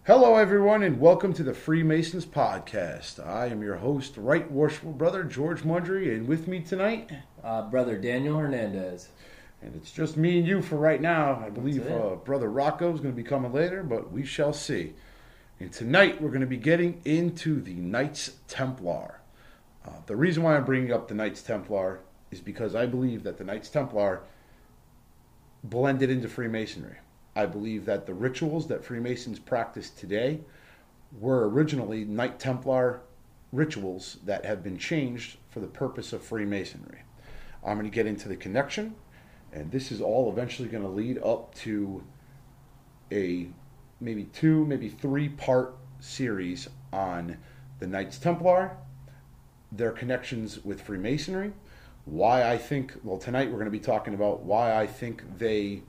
Hello, everyone, and welcome to the Freemasons Podcast. I am your host, Right Worshipful Brother George Mundry, and with me tonight, Brother Daniel Hernandez. And it's just me and you for right now. I believe Brother Rocco is going to be coming later, but we shall see. And tonight we're going to be getting into the Knights Templar. The reason why I'm bringing up the Knights Templar is because I believe that the Knights Templar blended into Freemasonry. I believe that the rituals that Freemasons practice today were originally Knight Templar rituals that have been changed for the purpose of Freemasonry. I'm going to get into the connection, and this is all eventually going to lead up to a maybe 2, maybe 3-part series on the Knights Templar, their connections with Freemasonry, why I think, tonight we're going to be talking about why I think they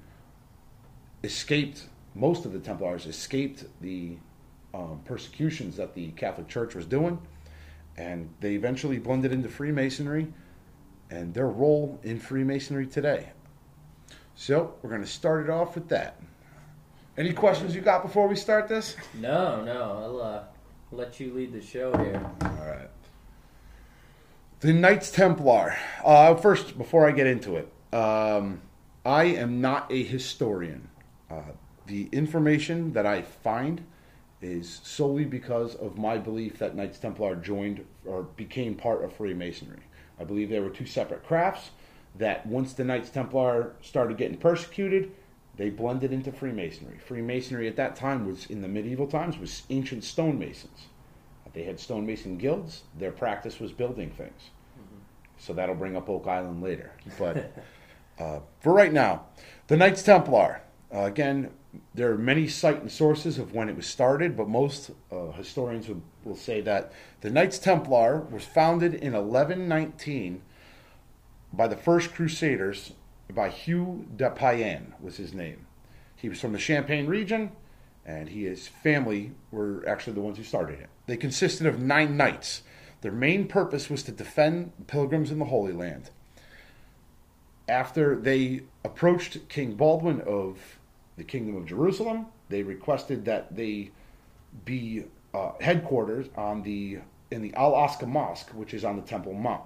most of the Templars escaped the persecutions that the Catholic Church was doing, and they eventually blended into Freemasonry and their role in Freemasonry today. So we're going to start it off with that. Any questions you got before we start this? No, I'll let you lead the show here. All right. The Knights Templar. First, before I get into it, I am not a historian. The information that I find is solely because of my belief that Knights Templar joined or became part of Freemasonry. I believe there were 2 separate crafts that once the Knights Templar started getting persecuted, they blended into Freemasonry. Freemasonry at that time was, in the medieval times, was ancient stonemasons. They had stonemason guilds. Their practice was building things. Mm-hmm. So that'll bring up Oak Island later. But for right now, the Knights Templar. Again, there are many site and sources of when it was started, but most historians will say that the Knights Templar was founded in 1119 by the First Crusaders, by Hugh de Payens was his name. He was from the Champagne region, and his family were actually the ones who started it. They consisted of 9 knights. Their main purpose was to defend pilgrims in the Holy Land. After they approached King Baldwin of the Kingdom of Jerusalem, they requested that they be headquarters in the Al-Aqsa Mosque, which is on the Temple Mount.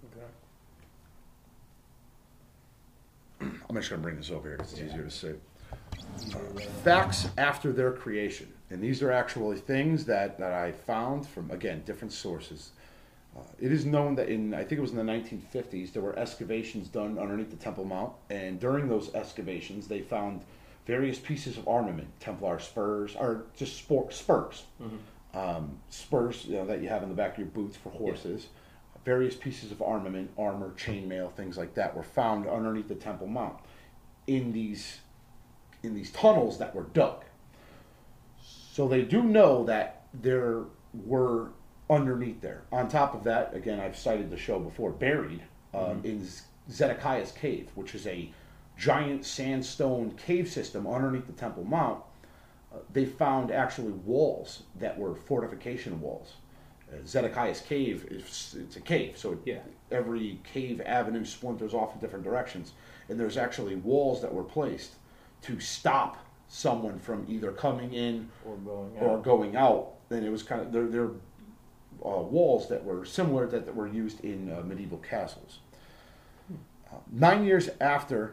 Okay. I'm just going to bring this over here because it's easier to see. Facts after their creation. And these are actually things that I found from, again, different sources. It is known that I think it was in the 1950s, there were excavations done underneath the Temple Mount. And during those excavations, they found various pieces of armament, Templar spurs, or just spurs. Mm-hmm. Spurs, that you have in the back of your boots for horses. Yeah. Various pieces of armament, armor, chainmail, things like that were found underneath the Temple Mount in these tunnels that were dug. So they do know that there were underneath there. On top of that, again, I've cited the show before, buried in Zedekiah's Cave, which is a giant sandstone cave system underneath the Temple Mount. They found actually walls that were fortification walls. Zedekiah's Cave, it's a cave, so every cave avenue splinters off in different directions, and there's actually walls that were placed to stop someone from either coming in or going out. And it was kind of they're walls that were similar that were used in medieval castles. 9 years after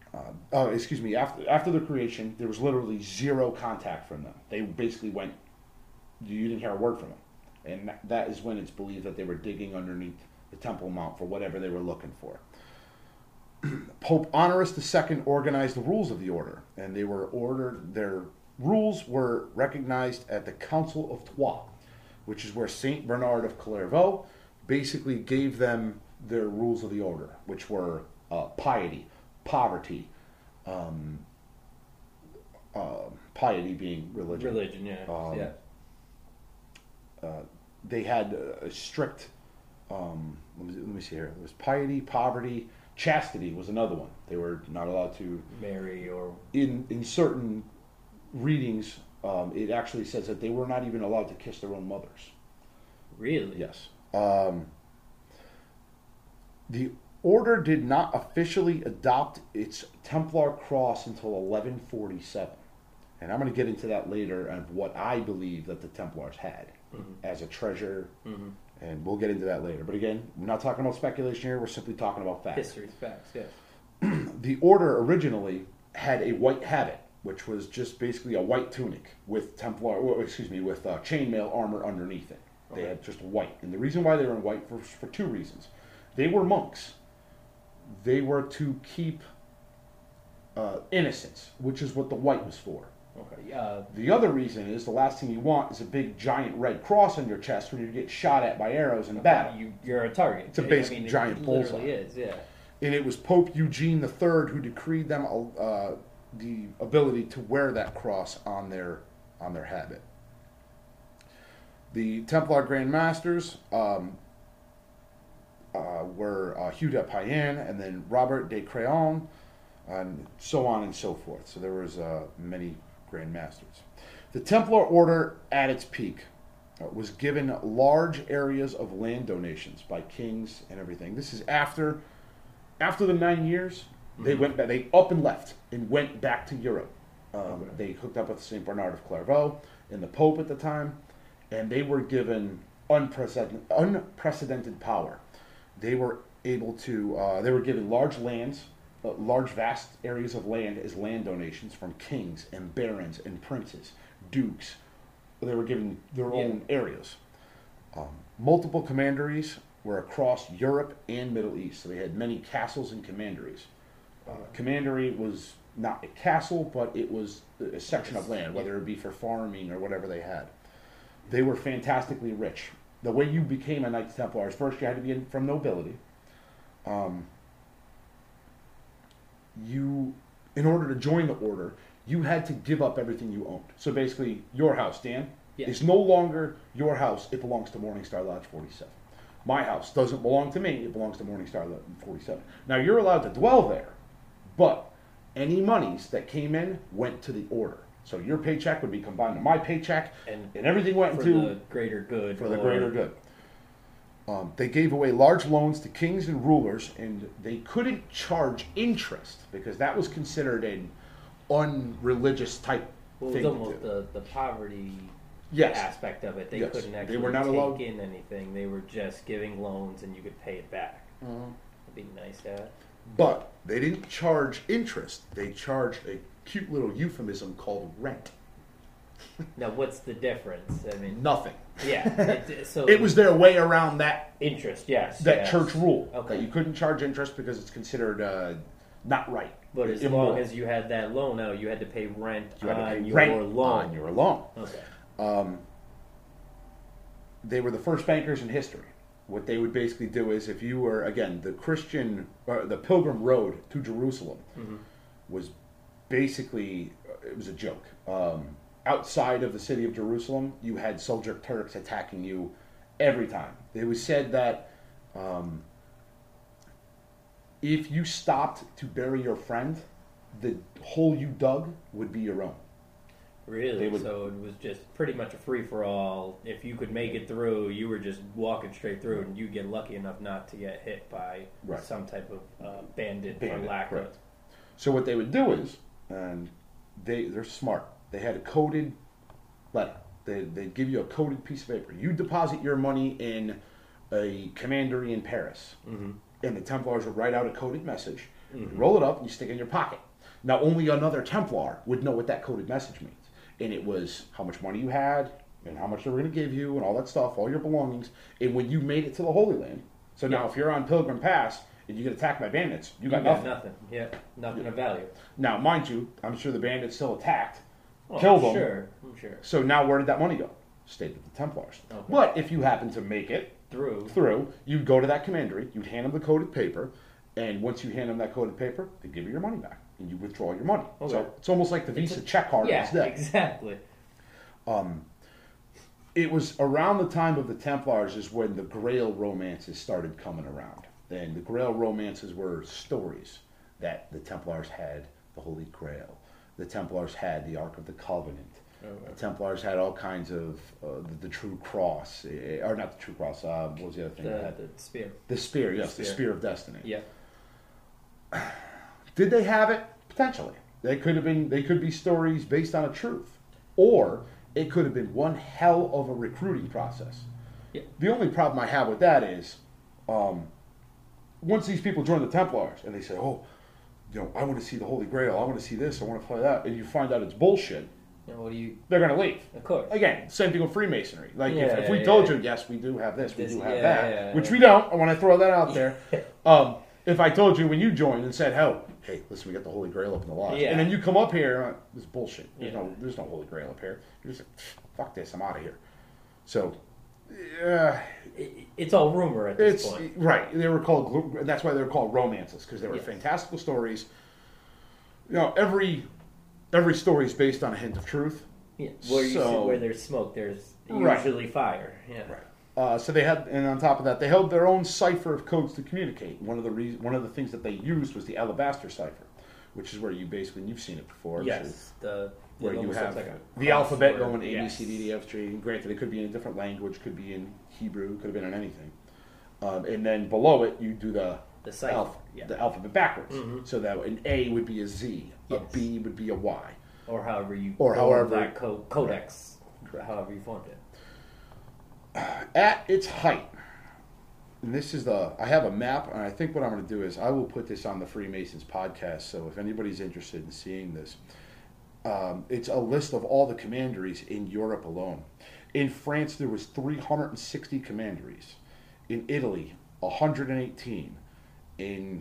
the creation, there was literally 0 contact from them. They basically went, you didn't hear a word from them. And that is when it's believed that they were digging underneath the Temple Mount for whatever they were looking for. Pope Honorius II organized the rules of the order, and their rules were recognized at the Council of Troyes, which is where Saint Bernard of Clairvaux basically gave them their rules of the order, which were piety, poverty, piety being religion. Religion, yeah. They had a strict, let me see here. It was piety, poverty, chastity was another one. They were not allowed to marry or... In certain readings, it actually says that they were not even allowed to kiss their own mothers. Really? Yes. The order did not officially adopt its Templar cross until 1147. And I'm going to get into that later of what I believe that the Templars had as a treasure, and we'll get into that later. But again, we're not talking about speculation here. We're simply talking about facts. History, facts, yes. The order originally had a white habit, which was just basically a white tunic with with chainmail armor underneath it. They had just white, and the reason why they were in white was for two reasons. They were monks. They were to keep innocence, which is what the white was for. Okay. The other reason is the last thing you want is a big giant red cross on your chest when you get shot at by arrows in battle. You're a target. It's a basic giant bullseye. It literally is, yeah. And it was Pope Eugene III who decreed them the ability to wear that cross on their habit. The Templar Grand Masters were Hugh de Payen and then Robert de Craon, and so on and so forth. So there was many Grand Masters. The Templar Order at its peak was given large areas of land donations by kings and everything. This is after the 9 years. They they up and left and went back to Europe. They hooked up with Saint Bernard of Clairvaux and the Pope at the time, and they were given unprecedented power. They were able to. They were given large lands, large vast areas of land as land donations from kings and barons and princes, dukes. They were given their own areas. Multiple commanderies were across Europe and Middle East. So they had many castles and commanderies. Commandery was not a castle, but it was a section of land, whether it be for farming or whatever they had. They were fantastically rich. The way you became a Knights Templar is first you had to be from nobility. In order to join the order, you had to give up everything you owned. So basically, your house, Dan, is no longer your house. It belongs to Morningstar Lodge 47. My house doesn't belong to me. It belongs to Morningstar Lodge 47. Now, you're allowed to dwell there, but any monies that came in went to the order. So your paycheck would be combined to my paycheck, and everything went for into the greater good. For the greater good. They gave away large loans to kings and rulers, and they couldn't charge interest because that was considered an unreligious type thing. It was almost the poverty aspect of it. They couldn't actually take in anything. They were just giving loans, and you could pay it back. It'd be nice to have. But they didn't charge interest. They charged a cute little euphemism called rent. Now, what's the difference? I mean, nothing. Yeah. So it was their way around that interest. Yes. That church rule that you couldn't charge interest because it's considered not right. But as long as you had that loan out, you had to pay rent on your loan. On your loan. Okay. They were the first bankers in history. What they would basically do is, if you were, again, the Pilgrim Road to Jerusalem was basically, it was a joke. Outside of the city of Jerusalem, you had Seljuk Turks attacking you every time. It was said that if you stopped to bury your friend, the hole you dug would be your own. Really? So it was just pretty much a free-for-all. If you could make it through, you were just walking straight through, and you get lucky enough not to get hit by some type of bandit for lack of. So what they would do is, and they're smart. They had a coded letter. They'd give you a coded piece of paper. You deposit your money in a commandery in Paris, and the Templars would write out a coded message, you roll it up, and you stick it in your pocket. Now, only another Templar would know what that coded message means. And it was how much money you had, and how much they were going to give you, and all that stuff, all your belongings. And when you made it to the Holy Land, so now if you're on Pilgrim Pass and you get attacked by bandits, you got nothing. Nothing of value. Now, mind you, I'm sure the bandits still attacked, killed them. I'm sure. So now where did that money go? Stayed with the Templars. Okay. But if you happen to make it through, you'd go to that commandery, you'd hand them the coded paper, and once you hand them that coded paper, they give you your money back. And you withdraw your money. Okay. So it's almost like the Visa check card. Yeah, exactly. It was around the time of the Templars is when the Grail romances started coming around. And the Grail romances were stories that the Templars had the Holy Grail. The Templars had the Ark of the Covenant. The Templars had all kinds of the True Cross, or not the True Cross. What was the other thing? The spear. The spear, yes, the Spear of Destiny. Yeah. Did they have it? Potentially. They could be stories based on a truth, or it could have been one hell of a recruiting process. Yeah. The only problem I have with that is, once these people join the Templars and they say, "Oh, I want to see the Holy Grail. I want to see this. I want to play that," and you find out it's bullshit. They're going to leave. Of course. Again, same thing with Freemasonry. Like, if we told you, yes, we do have this, we do have that, which we don't. I want to throw that out there. If I told you when you joined and said, hey, listen, we got the Holy Grail up in the lodge, and then you come up here, this is bullshit. There's no Holy Grail up here. You're just like, fuck this, I'm out of here. So, it's all rumor at this point. Right. They were called, that's why they were called romances, because they were fantastical stories. Every story is based on a hint of truth. Yeah. Where there's smoke, there's usually fire. Yeah. Right. So they had, and on top of that, they held their own cipher of codes to communicate. One of the things that they used was the alabaster cipher, which is where you basically, and you've seen it before. Yes. Where you have the alphabet going A, B, C, D, E, F, G. Granted, it could be in a different language, could be in Hebrew, could have been in anything. And then below it, you do the alphabet backwards. Mm-hmm. So that an A would be a Z, a B would be a Y. Or however that codex, however you formed it. At its height, and I have a map, and I think what I'm going to do is I will put this on the Freemasons podcast, so if anybody's interested in seeing this, it's a list of all the commanderies in Europe alone. In France, there was 360 commanderies. In Italy, 118. In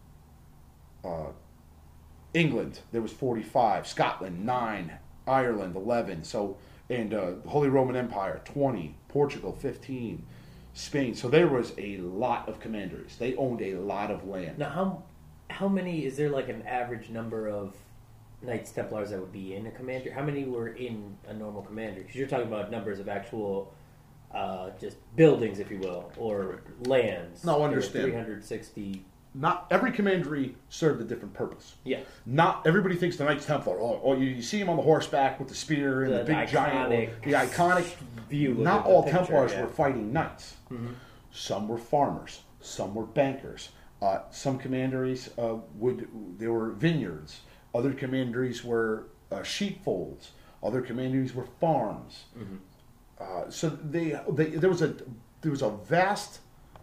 England, there was 45. Scotland, 9. Ireland, 11. So, and the Holy Roman Empire, 20. Portugal, 15. Spain. So there was a lot of commanderies. They owned a lot of land. Now, how many, is there like an average number of Knights Templars that would be in a commander? How many were in a normal commander? Because you're talking about numbers of actual just buildings, if you will, or lands. No, understand. 360. Not every commandery served a different purpose. Yes. Not everybody thinks the Knights Templar. You see him on the horseback with the spear and the big giant, the iconic view. Not all Templars were fighting knights. Mm-hmm. Some were farmers. Some were bankers. Some commanderies there were vineyards. Other commanderies were sheepfolds. Other commanderies were farms. Mm-hmm. So there was a vast.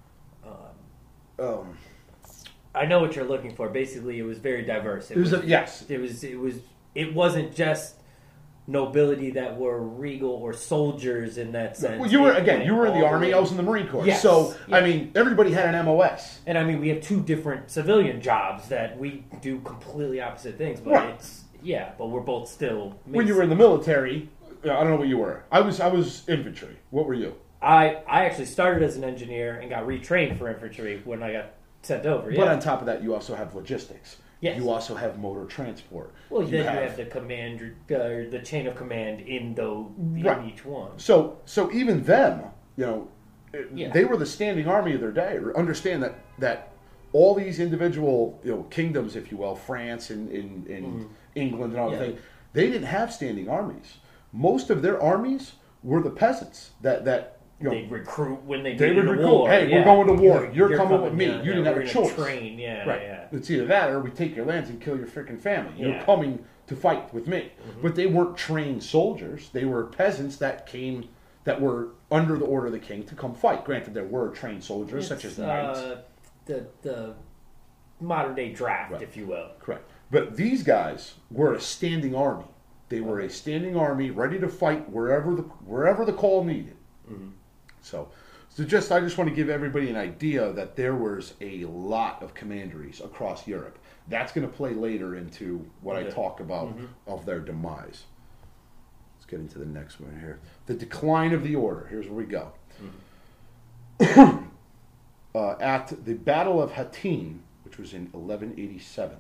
I know what you're looking for. Basically, it was very diverse. Yes. It wasn't just nobility that were regal or soldiers in that sense. Well, you were in the Army. I was in the Marine Corps. Yes. So yes. I mean, everybody had an MOS. And we have two different civilian jobs that we do completely opposite things. But right. but we're both still. When you were in the military, I don't know what you were. I was infantry. What were you? I actually started as an engineer and got retrained for infantry when I got sent over. Yeah. But on top of that, you also have logistics. Yes. You also have motor transport. Well, then you have the command, the chain of command in each one. So even them, they were the standing army of their day. Understand that all these individual kingdoms, if you will, France and mm-hmm. England and all that thing, they didn't have standing armies. Most of their armies were the peasants that they recruit when they would recruit. War. Hey, we're going to war. You're coming with me. You didn't have a choice. Train. Right. It's either that or we take your lands and kill your freaking family. You're coming to fight with me. Mm-hmm. But they weren't trained soldiers. They were peasants that were under the order of the king to come fight. Granted, there were trained soldiers such as knights. The modern day draft, if you will. Correct. But these guys were a standing army. They were a standing army ready to fight wherever the call needed. Mm-hmm. So I just want to give everybody an idea that there was a lot of commanderies across Europe. That's going to play later into what I talk about of their demise. Let's get into the next one here. The decline of the order. Here's where we go. Mm-hmm. At the Battle of Hattin, which was in 1187.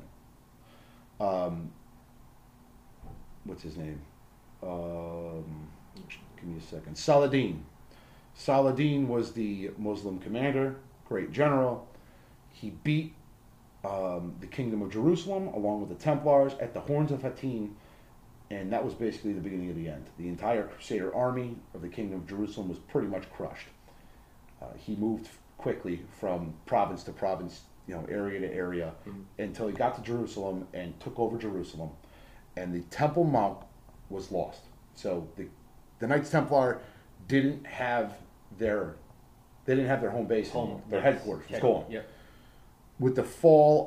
What's his name? Give me a second. Saladin. Saladin was the Muslim commander, great general. He beat the Kingdom of Jerusalem along with the Templars at the Horns of Hattin, and that was basically the beginning of the end. The entire Crusader army of the Kingdom of Jerusalem was pretty much crushed. He moved quickly from province to province area to area, until he got to Jerusalem and took over Jerusalem, and the Temple Mount was lost. So the Knights Templar didn't have their home base, their headquarters was gone. Yep. With the fall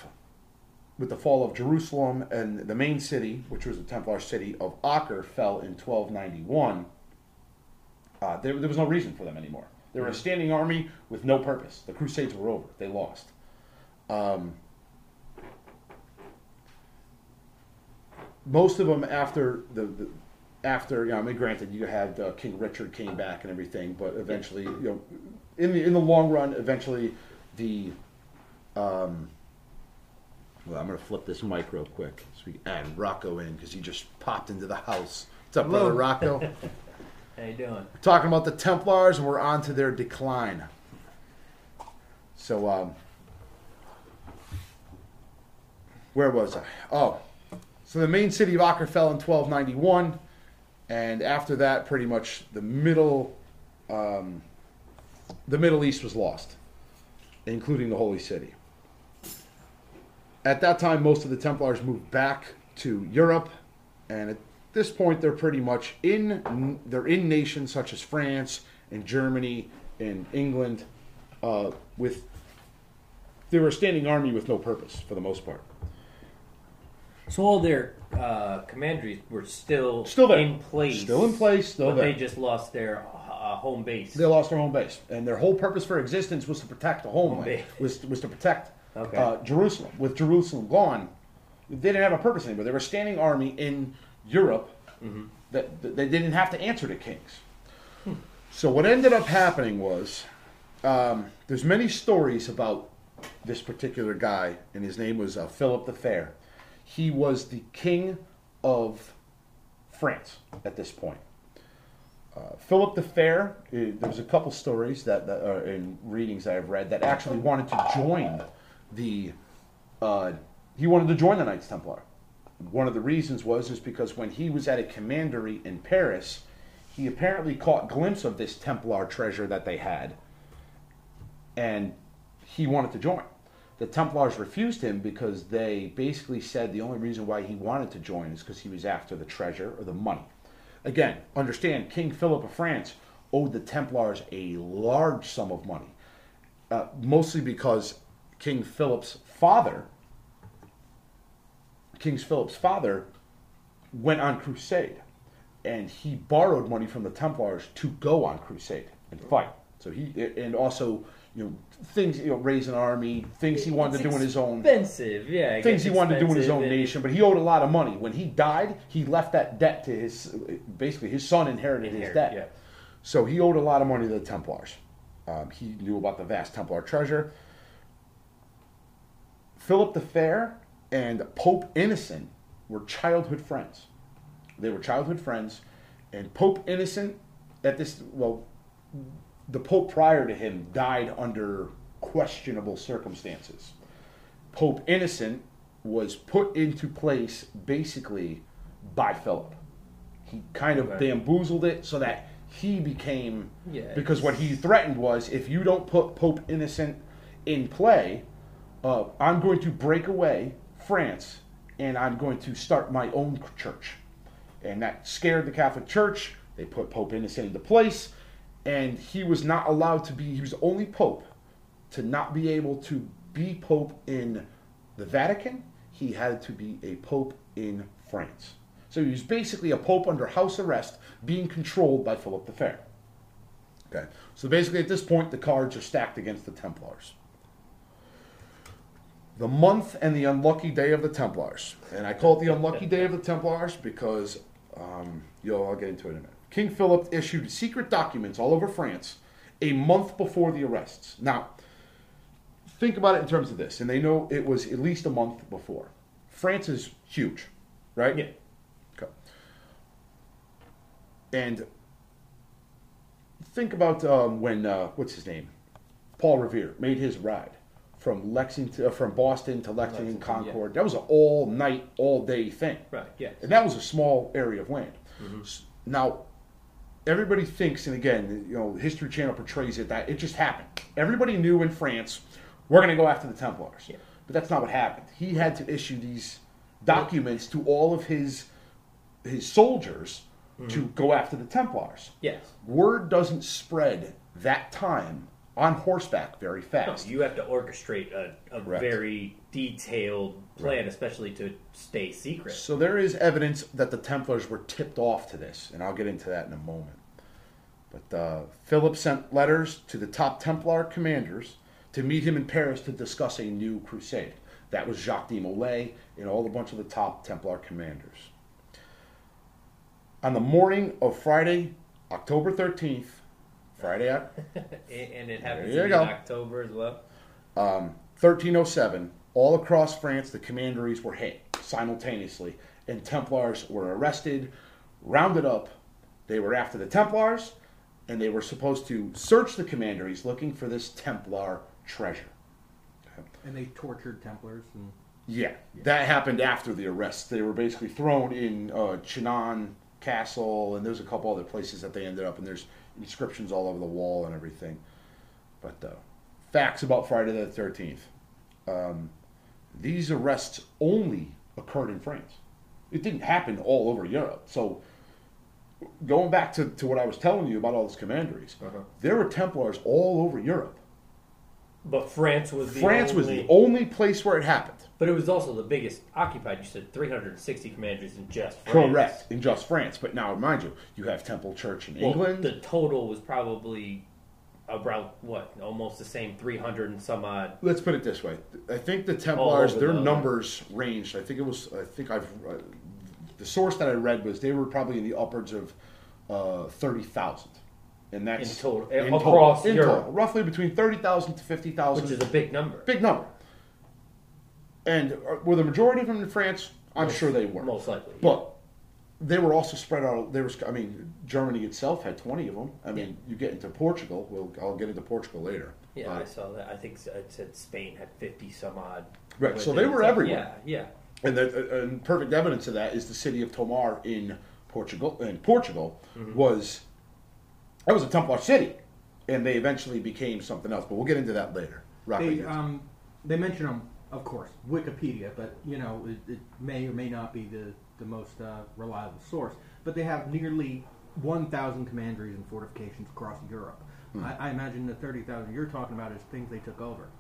of Jerusalem, and the main city, which was the Templar city of Acre, fell in 1291. There was no reason for them anymore. They were a standing army with no purpose. The Crusades were over. They lost. Most of them after granted, you had King Richard came back and everything, but eventually, in the long run, eventually the well, I'm going to flip this mic real quick so we can add Rocco in, because he just popped into the house. What's up, brother Rocco? How you doing? We're talking about the Templars, and we're on to their decline. So, where was I? Oh, so the main city of Acre fell in 1291, and after that, pretty much the Middle East was lost, including the Holy City. At that time, most of the Templars moved back to Europe, and at this point, they're pretty much in nations such as France and Germany and England. They were a standing army with no purpose for the most part. So all their commanderies were still there. in place. Still in place, still but there. They just lost their home base. They lost their home base. And their whole purpose for existence was to protect the homeland, was to protect Jerusalem. With Jerusalem gone, they didn't have a purpose anymore. They were a standing army in Europe that they didn't have to answer to kings. So what ended up happening was, there's many stories about this particular guy, and his name was Philip the Fair. He was the king of France at this point. Philip the Fair, there's a couple stories that are in readings that I've read that actually wanted to join the Knights Templar. One of the reasons is because when he was at a commandery in Paris, he apparently caught a glimpse of this Templar treasure that they had, and he wanted to join. The Templars refused him because they basically said the only reason why he wanted to join is because he was after the treasure or the money. Again, understand, King Philip of France owed the Templars a large sum of money, mostly because King Philip's father went on crusade, and he borrowed money from the Templars to go on crusade and fight. So things, raise an army, things he wanted to do in his own... Expensive, yeah. Things he wanted to do in his own nation, but he owed a lot of money. When he died, he left that debt to his son inherited his debt. Yeah. So he owed a lot of money to the Templars. He knew about the vast Templar treasure. Philip the Fair and Pope Innocent were childhood friends. They were childhood friends, and Pope Innocent, the Pope prior to him died under questionable circumstances. Pope Innocent was put into place basically by Philip. He kind of bamboozled it so that he became... because what he threatened was, if you don't put Pope Innocent in play, I'm going to break away France and I'm going to start my own church. And that scared the Catholic Church. They put Pope Innocent into place. And he was not allowed to be, he was the only pope to not be able to be pope in the Vatican. He had to be a pope in France. So he was basically a pope under house arrest, being controlled by Philip the Fair. Okay, so basically at this point, the cards are stacked against the Templars. The month and the unlucky day of the Templars. And I call it the unlucky day of the Templars because, I'll get into it in a minute. King Philip issued secret documents all over France a month before the arrests. Now, think about it in terms of this, and they know it was at least a month before. France is huge, right? Yeah. Okay. And think about when what's his name, Paul Revere made his ride from Boston to Lexington, Concord. Yeah. That was an all-night, all-day thing. Right. Yeah. And that was a small area of land. Mm-hmm. Now, everybody thinks, and again, History Channel portrays it, that it just happened. Everybody knew in France we're going to go after the Templars. Yeah. But that's not what happened. He had to issue these documents to all of his soldiers to go after the Templars. Yes. Word doesn't spread that time on horseback very fast. No, you have to orchestrate a very detailed plan, especially to stay secret. So there is evidence that the Templars were tipped off to this, and I'll get into that in a moment. But Philip sent letters to the top Templar commanders to meet him in Paris to discuss a new crusade. That was Jacques de Molay and all a bunch of the top Templar commanders. On the morning of Friday, October 13th, Friday, and it happens in October as well. 1307, all across France, the commanderies were hit simultaneously, and Templars were arrested, rounded up. They were after the Templars, and they were supposed to search the commanderies looking for this Templar treasure. Okay. And they tortured Templars. Yeah, that happened after the arrest. They were basically thrown in Chinon Castle, and there's a couple other places that they ended up, and there's inscriptions all over the wall and everything. But facts about Friday the 13th. These arrests only occurred in France. It didn't happen all over Europe. So going back to what I was telling you about all these commanderies, there were Templars all over Europe. But France was the only place where it happened. But it was also the biggest occupied. You said 360 commanderies in just France. Correct, in just France. But now, mind you, you have Temple Church in England. The total was probably about, almost the same, 300 and some odd. Let's put it this way. I think the Templars, their numbers ranged. The source that I read was they were probably in the upwards of 30,000. And that's in total. Across Europe. Total, roughly between 30,000 to 50,000. Which is a big number. Big number. And were the majority of them in France? I'm sure they were. Most likely. Yeah. But they were also spread out. Germany itself had 20 of them. You get into Portugal. I'll get into Portugal later. Yeah, I saw that. I think it said Spain had 50 some odd. Right, so they were everywhere. Yeah. And perfect evidence of that is the city of Tomar in Portugal. And Portugal was a Templar city, and they eventually became something else. But we'll get into that later. They mention them, of course, Wikipedia, but it may or may not be the most reliable source. But they have nearly 1,000 commanderies and fortifications across Europe. I imagine the 30,000 you're talking about is things they took over.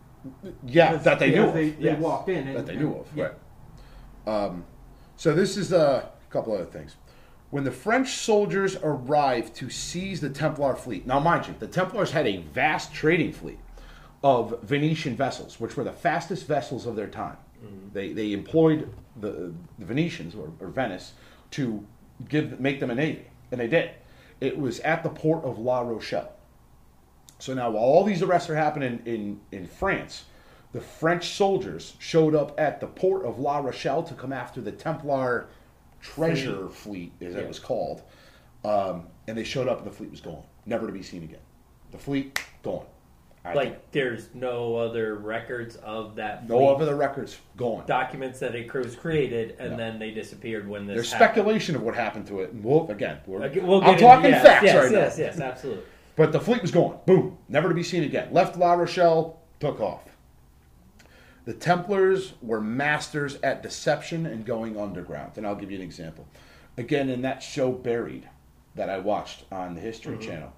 Yeah, that they knew of. They walked in. That they knew of, right. So this is a couple other things. When the French soldiers arrived to seize the Templar fleet, now mind you, the Templars had a vast trading fleet of Venetian vessels, which were the fastest vessels of their time. They employed the Venetians, or Venice, to make them a navy, and they did. It was at the port of La Rochelle. So now, while all these arrests are happening in France, the French soldiers showed up at the port of La Rochelle to come after the Templar treasure fleet, as it was called. And they showed up and the fleet was gone. Never to be seen again. The fleet, gone. There's no other records of that fleet? No other records, gone. Documents that a crew's created, and then they disappeared when this There's happened. speculation of what happened to it. And we'll get I'm talking facts right now. Yes, absolutely. But the fleet was gone. Boom. Never to be seen again. Left La Rochelle, took off. The Templars were masters at deception and going underground. And I'll give you an example. Again, in that show Buried that I watched on the History Channel,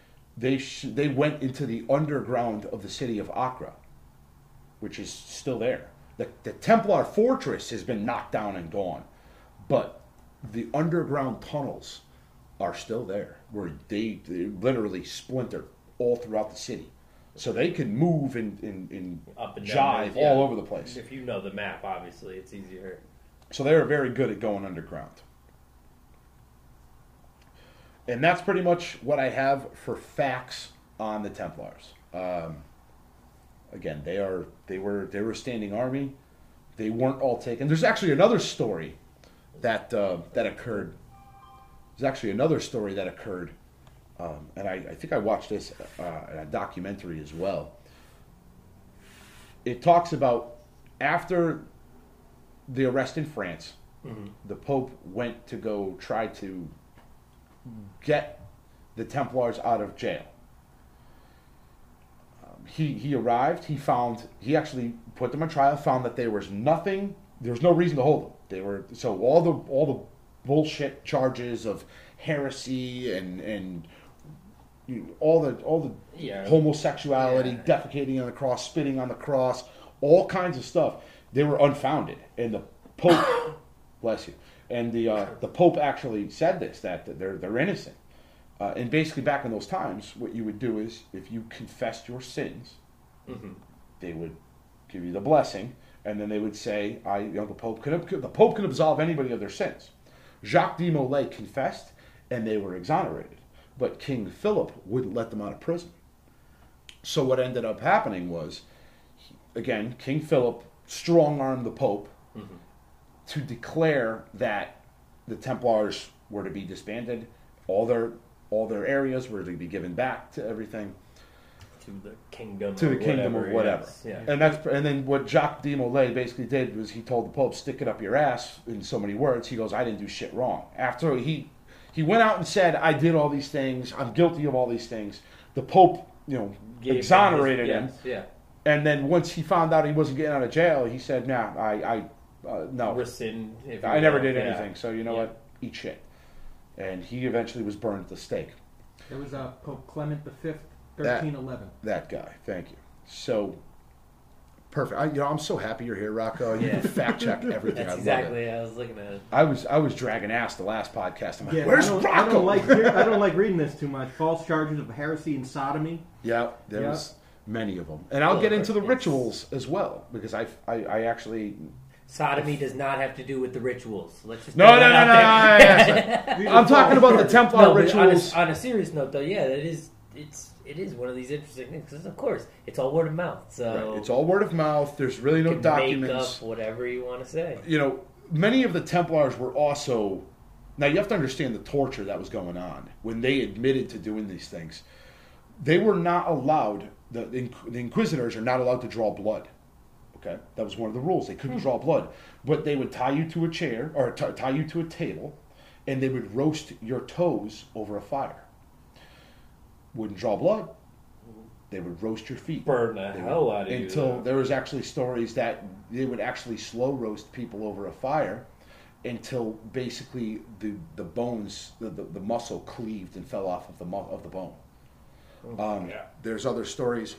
they went into the underground of the city of Acre, which is still there. The Templar fortress has been knocked down and gone, but the underground tunnels are still there, where they literally splinter all throughout the city. So they can move and up and jive down, all over the place. If you know the map, obviously, it's easier. So they are very good at going underground. And that's pretty much what I have for facts on the Templars. Again, they were a standing army. They weren't all taken. There's actually another story that occurred. There's actually another story that occurred. And I think I watched this in a documentary as well. It talks about after the arrest in France, the Pope went to go try to get the Templars out of jail. he arrived. He actually put them on trial. Found that there was nothing. There was no reason to hold them. They were so all the bullshit charges of heresy and all the homosexuality, defecating on the cross, spitting on the cross, all kinds of stuff. They were unfounded, and the Pope, bless you, and the Pope actually said this, that they're innocent. And basically, back in those times, what you would do is, if you confessed your sins, they would give you the blessing, and then they would say, the Pope can absolve anybody of their sins. Jacques de Molay confessed, and they were exonerated. But King Philip wouldn't let them out of prison. So what ended up happening was, again, King Philip strong-armed the Pope to declare that the Templars were to be disbanded, all their areas were to be given back to everything. To the kingdom or whatever. Yes. Yeah. And then what Jacques de Molay basically did was he told the Pope, stick it up your ass, in so many words. He goes, I didn't do shit wrong. After he went out and said, I did all these things, I'm guilty of all these things. The Pope, exonerated him. Yeah. And then once he found out he wasn't getting out of jail, he said, no. Rescind. I never did anything, so you know what? Eat shit. And he eventually was burned at the stake. There was Pope Clement V, 1311. That guy, thank you. So, perfect. I'm so happy you're here, Rocco. You fact check everything. That's exactly. I was looking at it. I was dragging ass the last podcast. I'm like, where's Rocco? I don't like reading this too much. False charges of heresy and sodomy. Yeah, there was many of them, and I'll get into the rituals as well because I actually. Sodomy does not have to do with the rituals. Let's just no. I'm talking about the Templar rituals. On a serious note, though, it is one of these interesting things because, of course, it's all word of mouth. So right. It's all word of mouth. There's really no documents. Make up whatever you want to say. Many of the Templars were also. Now you have to understand the torture that was going on when they admitted to doing these things. They were not allowed. The Inquisitors are not allowed to draw blood. Okay, that was one of the rules. They couldn't draw blood, but they would tie you to a chair or tie you to a table, and they would roast your toes over a fire. Wouldn't draw blood. They would roast your feet. Burn the hell out of you. Until there was actually stories that they would actually slow roast people over a fire until basically the bones, the muscle cleaved and fell off of the bone. There's other stories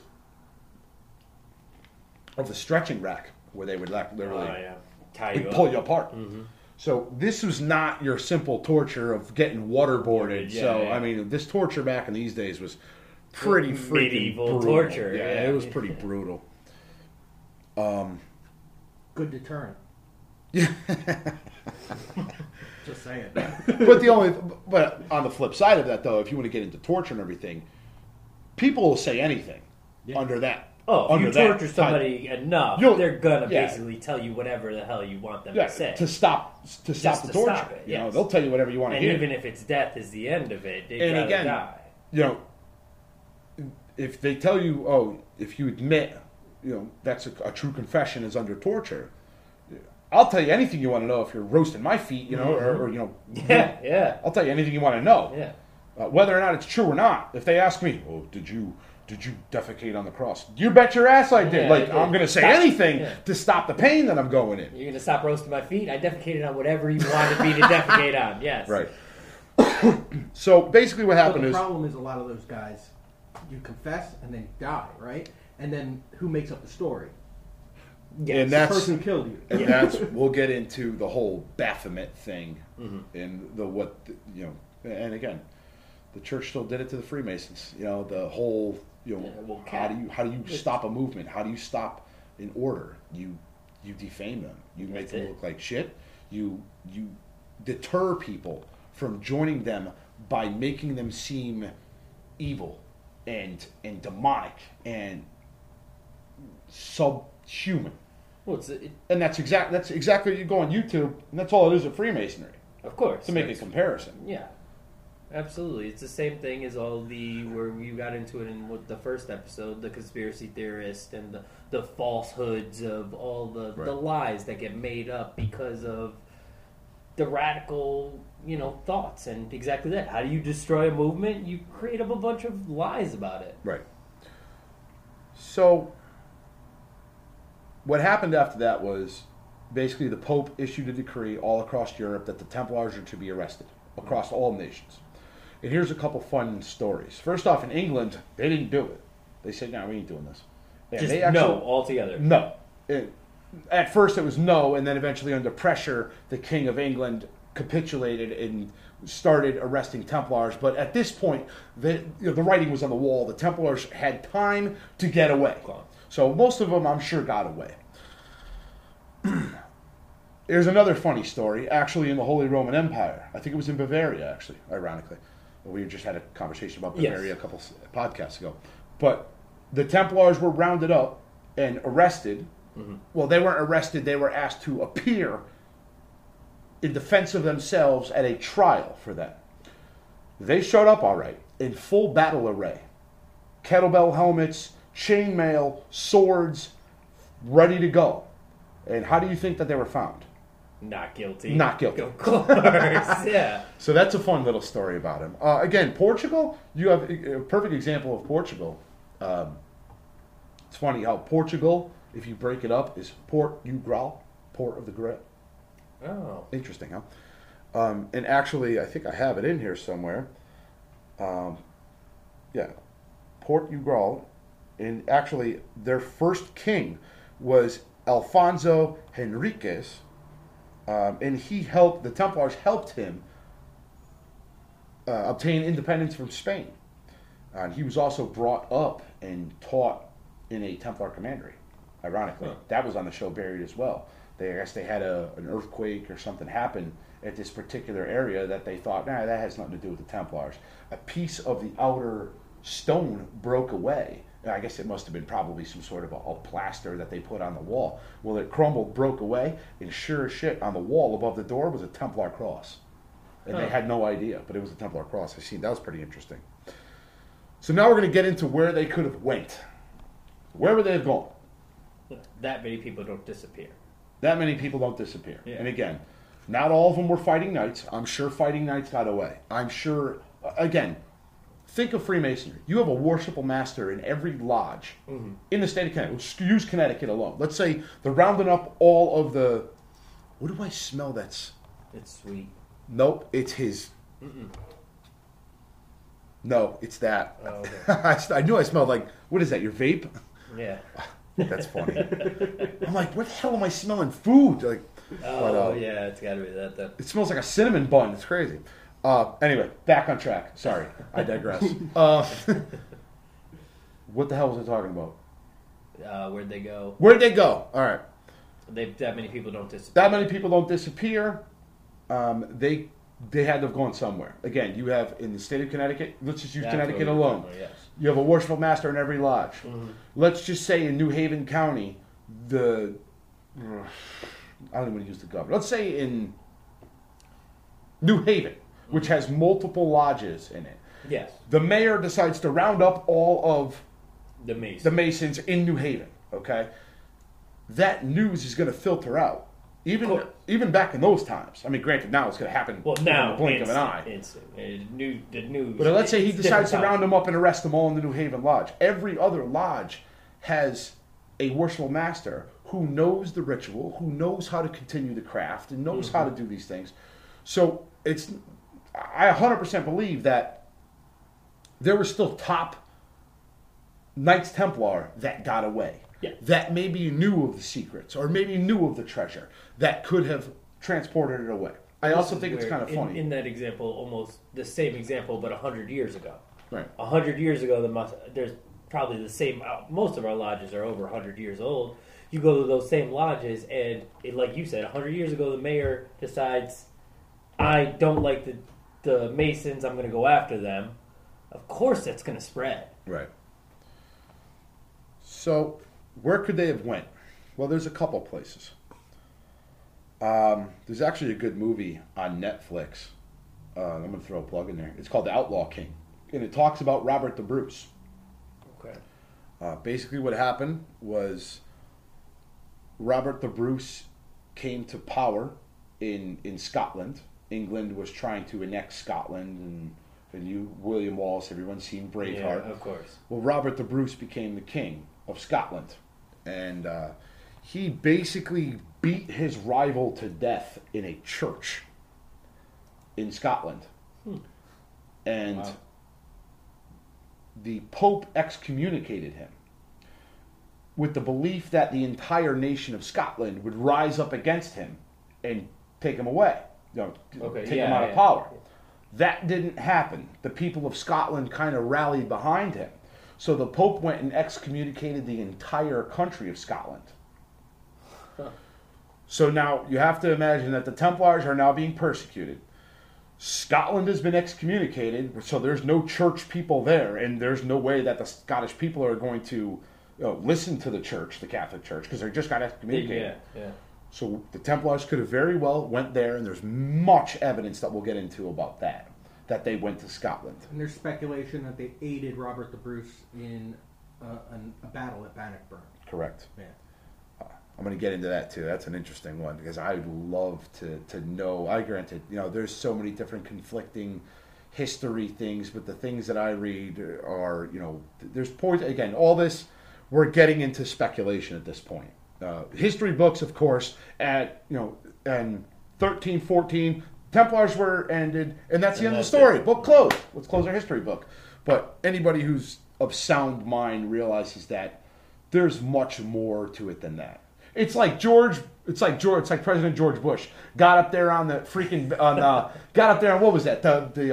of the stretching rack where they would literally pull you apart. Mm-hmm. So this was not your simple torture of getting waterboarded. I mean, this torture back in these days was pretty freaking medieval brutal. Torture. Yeah, it was pretty brutal. Good deterrent. Yeah. Just saying. But on the flip side of that, though, if you want to get into torture and everything, people will say anything under that. Oh, if you torture somebody enough, they're gonna basically tell you whatever the hell you want them to say to stop the torture. Stop it, They'll tell you whatever you want to hear. And even if it's death is the end of it, they gotta die. If they tell you, if you admit, that's a true confession is under torture. I'll tell you anything you want to know if you're roasting my feet, or I'll tell you anything you want to know. Yeah. Whether or not it's true or not. If they ask me, did you defecate on the cross? You bet your ass I did. I'm going to say anything to stop the pain that I'm going in. You're going to stop roasting my feet? I defecated on whatever you wanted me to defecate on. Yes. Right. So basically what happened is... the problem is a lot of those guys, you confess and then you die, right? And then who makes up the story? Yes, and that's the person who killed you. And that's we'll get into the whole Baphomet thing and and again, the church still did it to the Freemasons. The whole how do you stop a movement? How do you stop an order? You defame them. You make them look like shit. You deter people from joining them by making them seem evil and demonic and subhuman. And that's exactly you go on YouTube, and that's all it is with Freemasonry. Of course, to make a comparison. Yeah, absolutely. It's the same thing as all where you got into it in the first episode, the conspiracy theorist and the falsehoods of all the lies that get made up because of the radical thoughts and exactly that. How do you destroy a movement? You create up a bunch of lies about it. Right. So, what happened after that was basically the Pope issued a decree all across Europe that the Templars are to be arrested across all nations. And here's a couple fun stories. First off, in England, they didn't do it. They said, "No, we ain't doing this." And just they actually, no, altogether. No. At first, it was no, and then eventually, under pressure, the King of England capitulated and started arresting Templars. But at this point, the writing was on the wall. The Templars had time to get away. So most of them, I'm sure, got away. There's another funny story, actually, in the Holy Roman Empire. I think it was in Bavaria, actually, ironically. We just had a conversation about Bavaria a couple podcasts ago. But the Templars were rounded up and arrested. Mm-hmm. Well, they weren't arrested. They were asked to appear in defense of themselves at a trial for them. They showed up all right, in full battle array. Kettlebell helmets, chainmail, swords, ready to go. And how do you think that they were found? Not guilty. Not guilty. Of course, yeah. So that's a fun little story about him. Again, Portugal, you have a perfect example of Portugal. It's funny how Portugal, if you break it up, is Port du Graal, Port of the Grail. Oh. Interesting, huh? And actually, I think I have it in here somewhere. Yeah, Port du Graal. And actually, their first king was Alfonso Henriques. And the Templars helped him obtain independence from Spain. And he was also brought up and taught in a Templar commandery, ironically. Huh. That was on the show Buried as well. I guess they had an earthquake or something happen at this particular area that they thought, that has nothing to do with the Templars. A piece of the outer stone broke away. I guess it must have been probably some sort of a plaster that they put on the wall. Well, it crumbled, broke away, and sure as shit, on the wall above the door was a Templar cross. And they had no idea, but it was a Templar cross. That was pretty interesting. So now we're going to get into where they could have went. Where would they have gone? That many people don't disappear. That many people don't disappear. Yeah. And again, not all of them were fighting knights. I'm sure fighting knights got away. I'm sure, again, think of Freemasonry. You have a worshipful master in every lodge in the state of Connecticut. Let's use Connecticut alone. Let's say they're rounding up all of the... What do I smell that's... It's sweet. Nope, it's his... Mm-mm. No, it's that. Oh, okay. I knew I smelled like... What is that, your vape? Yeah. That's funny. I'm like, what the hell am I smelling? Food? Like, yeah, it's got to be that then. It smells like a cinnamon bun. It's crazy. Anyway, back on track. Sorry, I digress. What the hell was I talking about? Where'd they go? Where'd they go? All right. That many people don't disappear. That many people don't disappear. They had to have gone somewhere. Again, you have in the state of Connecticut, let's just use Connecticut alone. Yes. You have a worshipful master in every lodge. Mm-hmm. Let's just say in New Haven County, I don't even want to use the governor. Let's say in New Haven, which has multiple lodges in it. Yes. The mayor decides to round up all of the Masons in New Haven, okay? That news is going to filter out. Even back in those times. I mean, granted, now it's going to happen in the blink of an eye. The news. But let's say he decides to round them up and arrest them all in the New Haven Lodge. Every other lodge has a worshipful master who knows the ritual, who knows how to continue the craft, and knows how to do these things. So I 100% believe that there were still top Knights Templar that got away. Yeah. That maybe knew of the secrets or maybe knew of the treasure that could have transported it away. I also think it's kind of funny. In that example, almost the same example, but 100 years ago. Right. 100 years ago, there's probably the same. Most of our lodges are over 100 years old. You go to those same lodges, and like you said, 100 years ago, the mayor decides, I don't like the Masons, I'm going to go after them. Of course that's going to spread. Right. So, where could they have went? Well, there's a couple places. There's actually a good movie on Netflix. I'm going to throw a plug in there. It's called The Outlaw King. And it talks about Robert the Bruce. Okay. Basically what happened was Robert the Bruce came to power in Scotland. England was trying to annex Scotland, and William Wallace, everyone's seen Braveheart. Yeah, of course. Well, Robert the Bruce became the king, of Scotland. And he basically beat his rival to death in a church in Scotland. And the Pope excommunicated him with the belief that the entire nation of Scotland would rise up against him and take him away, take him out of power. That didn't happen. The people of Scotland kind of rallied behind him. So the Pope went and excommunicated the entire country of Scotland. So now you have to imagine that the Templars are now being persecuted. Scotland has been excommunicated, so there's no church people there, and there's no way that the Scottish people are going to listen to the church, the Catholic Church, because they just got excommunicated. Yeah. So the Templars could have very well went there, and there's much evidence that we'll get into about that they went to Scotland. And there's speculation that they aided Robert the Bruce in a battle at Bannockburn. Correct. Yeah. I'm going to get into that too. That's an interesting one because I'd love to know. I granted, there's so many different conflicting history things, but the things that I read are, there's points. Again, all this, we're getting into speculation at this point. History books, of course, at and 1314, Templars were ended, and that's the end of the story. Book closed. Let's close our history book. But anybody who's of sound mind realizes that there's much more to it than that. It's like President George Bush got up there on the freaking got up there on what was that?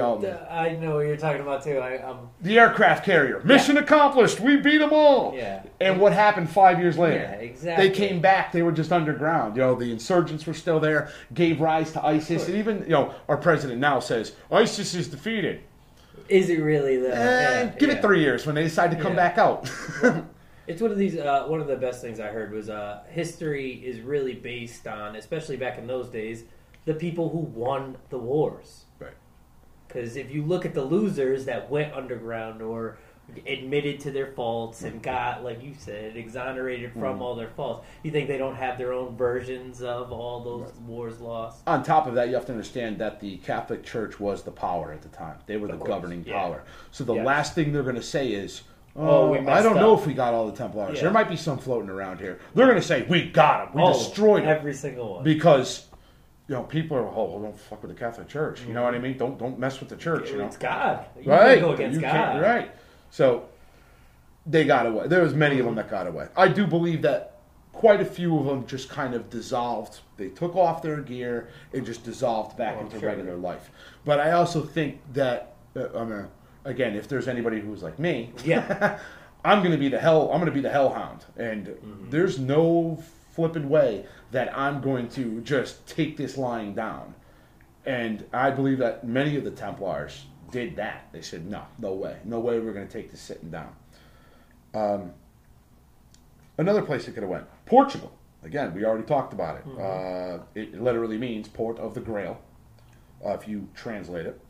I know what you're talking about too. The aircraft carrier. Mission accomplished. We beat them all. Yeah. And what happened 5 years later? Yeah, exactly. They came back. They were just underground. The insurgents were still there. Gave rise to ISIS. And even our president now says ISIS is defeated. Is it really though? Give it 3 years when they decide to come back out. It's one of these. One of the best things I heard was history is really based on, especially back in those days, the people who won the wars. Right. Because if you look at the losers that went underground or admitted to their faults and got, like you said, exonerated from all their faults, you think they don't have their own versions of all those wars lost? On top of that, you have to understand that the Catholic Church was the power at the time. They were the governing power. So the last thing they're going to say is, I don't know if we got all the Templars. There might be some floating around here. They're going to say, we got them. We destroyed them. Every single one. Because, people are, don't fuck with the Catholic Church. You know what I mean? Don't mess with the church. It's God. You can't go against God. Right. So, they got away. There was many of them that got away. I do believe that quite a few of them just kind of dissolved. They took off their gear and just dissolved back into regular life. But I also think that, again, if there's anybody who's like me, I'm going to be the hellhound, and there's no flipping way that I'm going to just take this lying down. And I believe that many of the Templars did that. They said, no way we're going to take this sitting down. Another place it could have went, Portugal. Again, we already talked about it. It literally means Port of the Grail, if you translate it.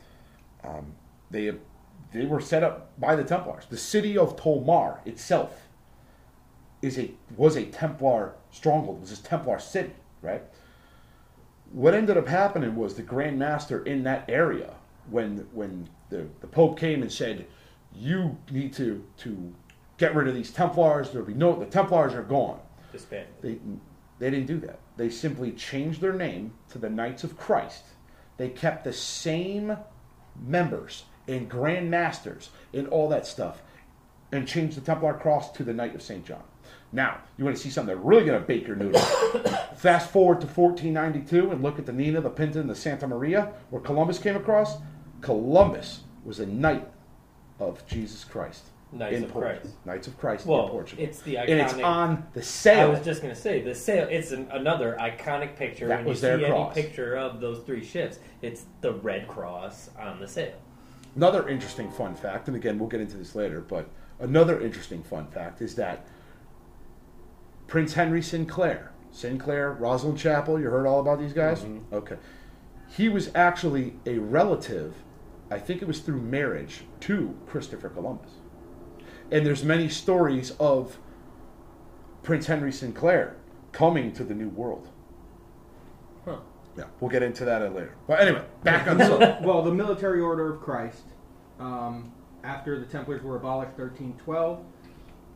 They were set up by the Templars. The city of Tomar itself was a Templar stronghold. It was a Templar city, right? What ended up happening was the Grand Master in that area, when the Pope came and said, you need to get rid of these Templars, the Templars are gone. Disbanded. They didn't do that. They simply changed their name to the Knights of Christ. They kept the same members and Grand Masters and all that stuff, and changed the Templar cross to the Knight of St. John. Now, you want to see something that's really going to bake your noodles. Fast forward to 1492 and look at the Nina, the Pinta, and the Santa Maria, where Columbus came across. Columbus was a Knight of Jesus Christ. Knights of Christ in Portugal. It's the iconic. And it's on the sail. I was just going to say, the sail, it's another iconic picture. That when was you their see cross. Any picture of those three ships, it's the red cross on the sail. Another interesting fun fact, and again, we'll get into this later, but another interesting fun fact is that Prince Henry Sinclair, Rosalind Chapel, you heard all about these guys? Mm-hmm. Okay. He was actually a relative, I think it was through marriage, to Christopher Columbus. And there's many stories of Prince Henry Sinclair coming to the New World. Huh. Yeah, we'll get into that later. But anyway, back on the Well, the Military Order of Christ, after the Templars were abolished 1312,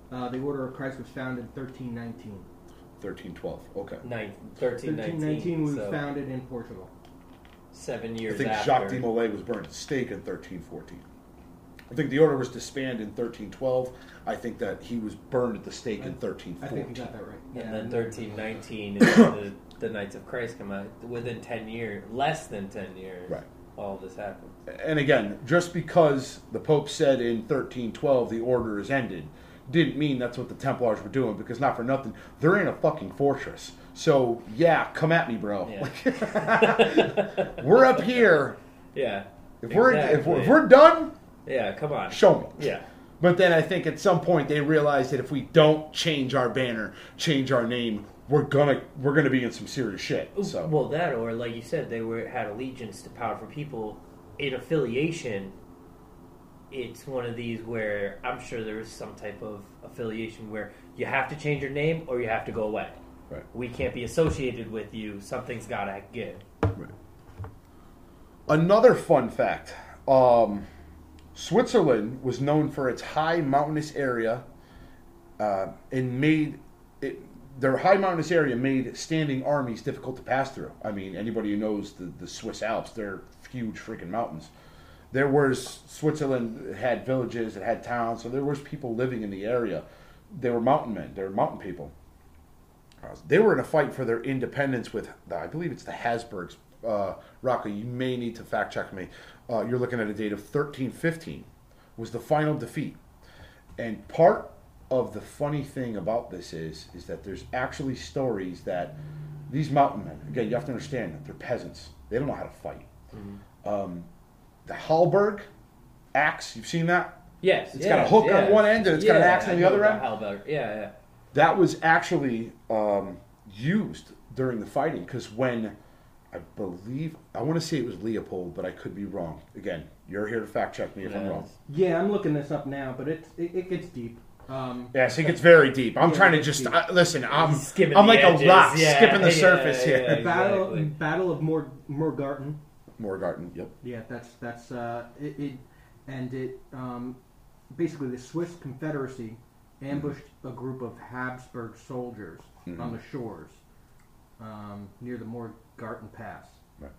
The Order of Christ was founded in 1319. 1312. Okay. 1319 was founded in Portugal. 7 years I think after. Jacques de Molay was burned at the stake in 1314. I think the order was disbanded in 1312. I think that he was burned at the stake in 1314. I think you got that right. Yeah. And then 1319 is the Knights of Christ come out. Within 10 years, less than 10 years, right. all this happened. And again, just because the Pope said in 1312 the order is ended, didn't mean that's what the Templars were doing, because not for nothing, they're in a fucking fortress. So, yeah, come at me, bro. Yeah. We're up here. Yeah. If we're done, yeah, come on. Show me. Yeah. But then I think at some point they realized that if we don't change our banner, change our name, we're gonna be in some serious shit. So well, that, or like you said, they had allegiance to powerful people. In affiliation, it's one of these where I'm sure there is some type of affiliation where you have to change your name or you have to go away. Right. We can't be associated with you. Something's got to give. Right. Another fun fact. Switzerland was known for its high mountainous area, and their high mountainous area made standing armies difficult to pass through. I mean, anybody who knows the Swiss Alps, they're huge freaking mountains. Switzerland had villages, it had towns, so there was people living in the area. They were mountain men, they were mountain people. They were in a fight for their independence with, I believe it's the Habsburgs. Rocco, you may need to fact check me. You're looking at a date of 1315 was the final defeat. And part of the funny thing about this is that there's actually stories that these mountain men, again, you have to understand that they're peasants. They don't know how to fight. Mm-hmm. The halberd axe, you've seen that? Yes. It's got a hook on one end and it's got an axe on the other end. Halberd. Yeah. That was actually used during the fighting, because when I want to say it was Leopold, but I could be wrong. Again, you're here to fact check me if I'm wrong. Yeah, I'm looking this up now, but it gets deep. Yes, it gets very deep. I'm trying to just listen. I'm like edges. A rock skipping the surface here. Exactly. Battle of Morgarten. Morgarten. Yep. Yeah, that's basically the Swiss Confederacy ambushed a group of Habsburg soldiers on the shores near the Morgarten Pass. Right.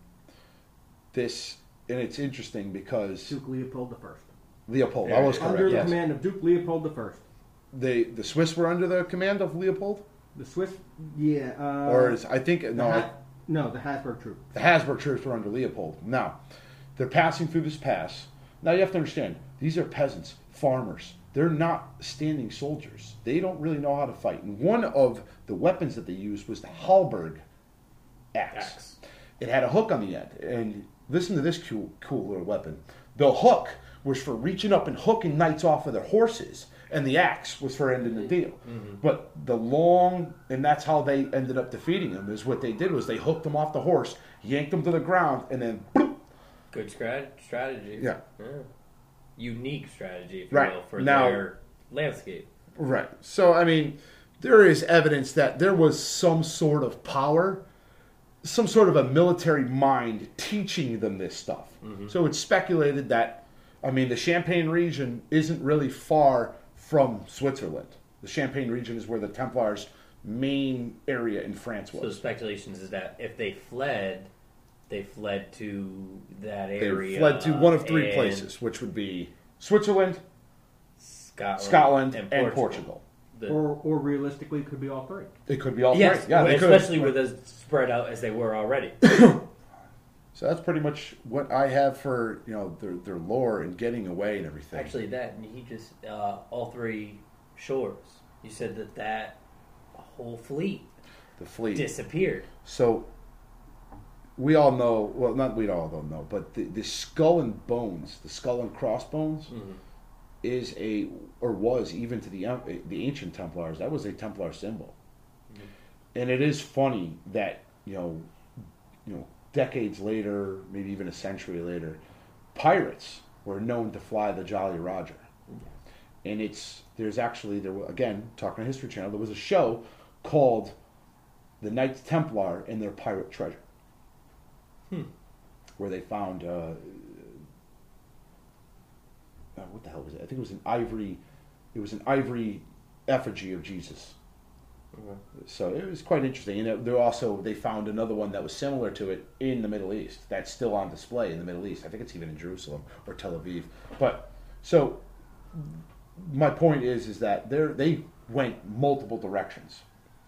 And it's interesting because Duke Leopold I. Leopold, I was correct. Under the command of Duke Leopold I. The Swiss were under the command of Leopold? The Swiss, yeah. The Habsburg troops. The Habsburg troops were under Leopold. Now, they're passing through this pass. Now you have to understand, these are peasants, farmers. They're not standing soldiers. They don't really know how to fight. And one of the weapons that they used was the halberd axe. It had a hook on the end. And listen to this cool little weapon. The hook was for reaching up and hooking knights off of their horses, and the axe was for ending the deal. Mm-hmm. But and that's how they ended up defeating them, is what they did was they hooked them off the horse, yanked them to the ground, and then boop. Good strategy. Yeah. Unique strategy, if you will, for their landscape. Right. So, I mean, there is evidence that there was some sort of power, some sort of a military mind teaching them this stuff. Mm-hmm. So it's speculated that, the Champagne region isn't really far from Switzerland. The Champagne region is where the Templars' main area in France was. So the speculations is that if they fled to that area. They fled to one of three places, which would be Switzerland, Scotland and Portugal. Or realistically, it could be all three. It could be all three. Yeah, especially with as spread out as they were already. So that's pretty much what I have for their lore and getting away and everything. Actually, he just all three shores. You said that whole fleet, disappeared. So we all know. Well, not we all don't know, but the skull and bones, the skull and crossbones, is was even to the ancient Templars. That was a Templar symbol, and it is funny that decades later, maybe even a century later, pirates were known to fly the Jolly Roger. And again, talking to History Channel, there was a show called The Knights Templar and Their Pirate Treasure, where they found what the hell was it? I think it was an ivory effigy of Jesus. Okay. So it was quite interesting. And they found another one that was similar to it in the Middle East. That's still on display in the Middle East. I think it's even in Jerusalem or Tel Aviv. But so my point is that they went multiple directions.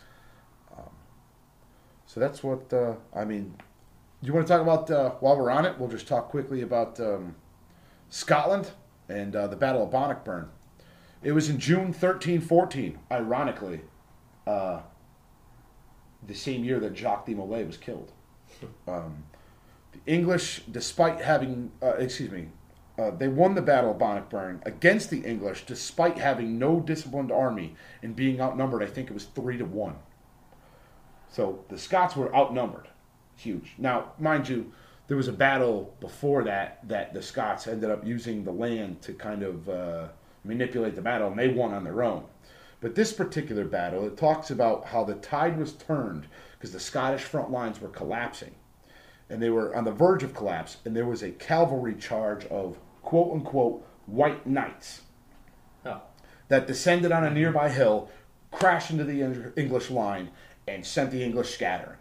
So that's what I mean. You want to talk about while we're on it? We'll just talk quickly about Scotland and the Battle of Bannockburn. It was in June 1314, ironically, the same year that Jacques de Molay was killed. The English, despite having, they won the Battle of Bannockburn against the English, despite having no disciplined army and being outnumbered. I think it was 3-1. So the Scots were outnumbered. Huge. Now, mind you, there was a battle before that the Scots ended up using the land to kind of manipulate the battle, and they won on their own. But this particular battle, it talks about how the tide was turned because the Scottish front lines were collapsing. And they were on the verge of collapse, and there was a cavalry charge of quote-unquote white knights that descended on a nearby hill, crashed into the English line, and sent the English scattering.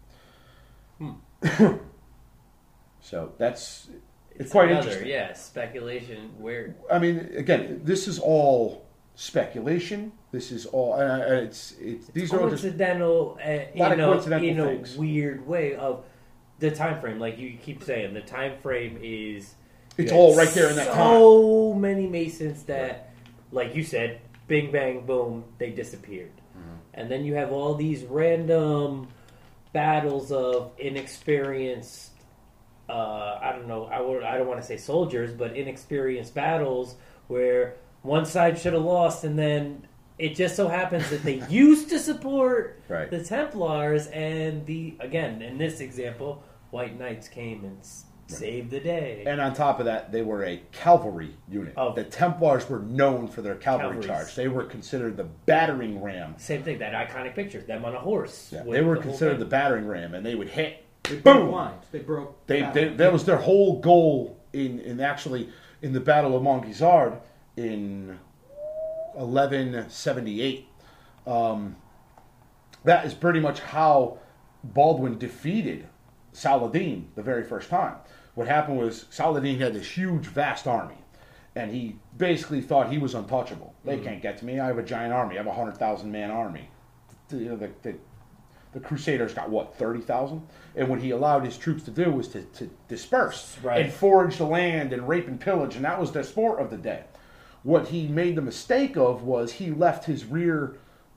So it's quite interesting. Yeah, speculation. Where I mean, again, this is all speculation. This is all these are all just coincidental. In a weird way of the time frame. Like you keep saying, the time frame is it's all right there in that time. So many Masons that, like you said, bing bang boom, they disappeared. And then you have all these random battles of inexperienced, I don't know, I don't want to say soldiers, but inexperienced battles where one side should have lost, and then it just so happens that they used to support the Templars, and again, in this example, White Knights came and saved the day. And on top of that, they were a cavalry unit. The Templars were known for their cavalry charge. They were considered the battering ram. Same thing, that iconic picture, them on a horse. Yeah, they were considered the battering ram, and they would hit. They broke lines. They broke. That was their whole goal in the Battle of Montgisard in 1178. That is pretty much how Baldwin defeated Saladin the very first time. What happened was Saladin had this huge, vast army, and he basically thought he was untouchable. They can't get to me. I have a giant army. I have a 100,000-man army. The Crusaders got, 30,000? And what he allowed his troops to do was to disperse and forage the land and rape and pillage, and that was the sport of the day. What he made the mistake of was he left his rear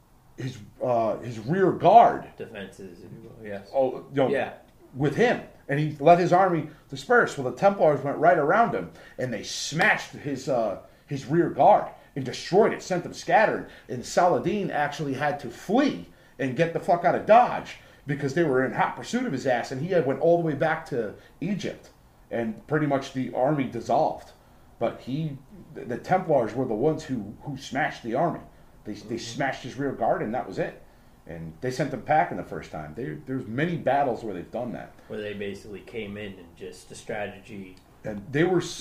guard defenses, if you will, yes. With him, and he let his army disperse. Well, the Templars went right around him, and they smashed his rear guard and destroyed it, sent them scattered. And Saladin actually had to flee and get the fuck out of Dodge because they were in hot pursuit of his ass, and he went all the way back to Egypt, and pretty much the army dissolved. But the Templars were the ones who smashed the army. They smashed his rear guard, and that was it. And they sent them packing the first time. There's many battles where they've done that. Where they basically came in and just the strategy. And let's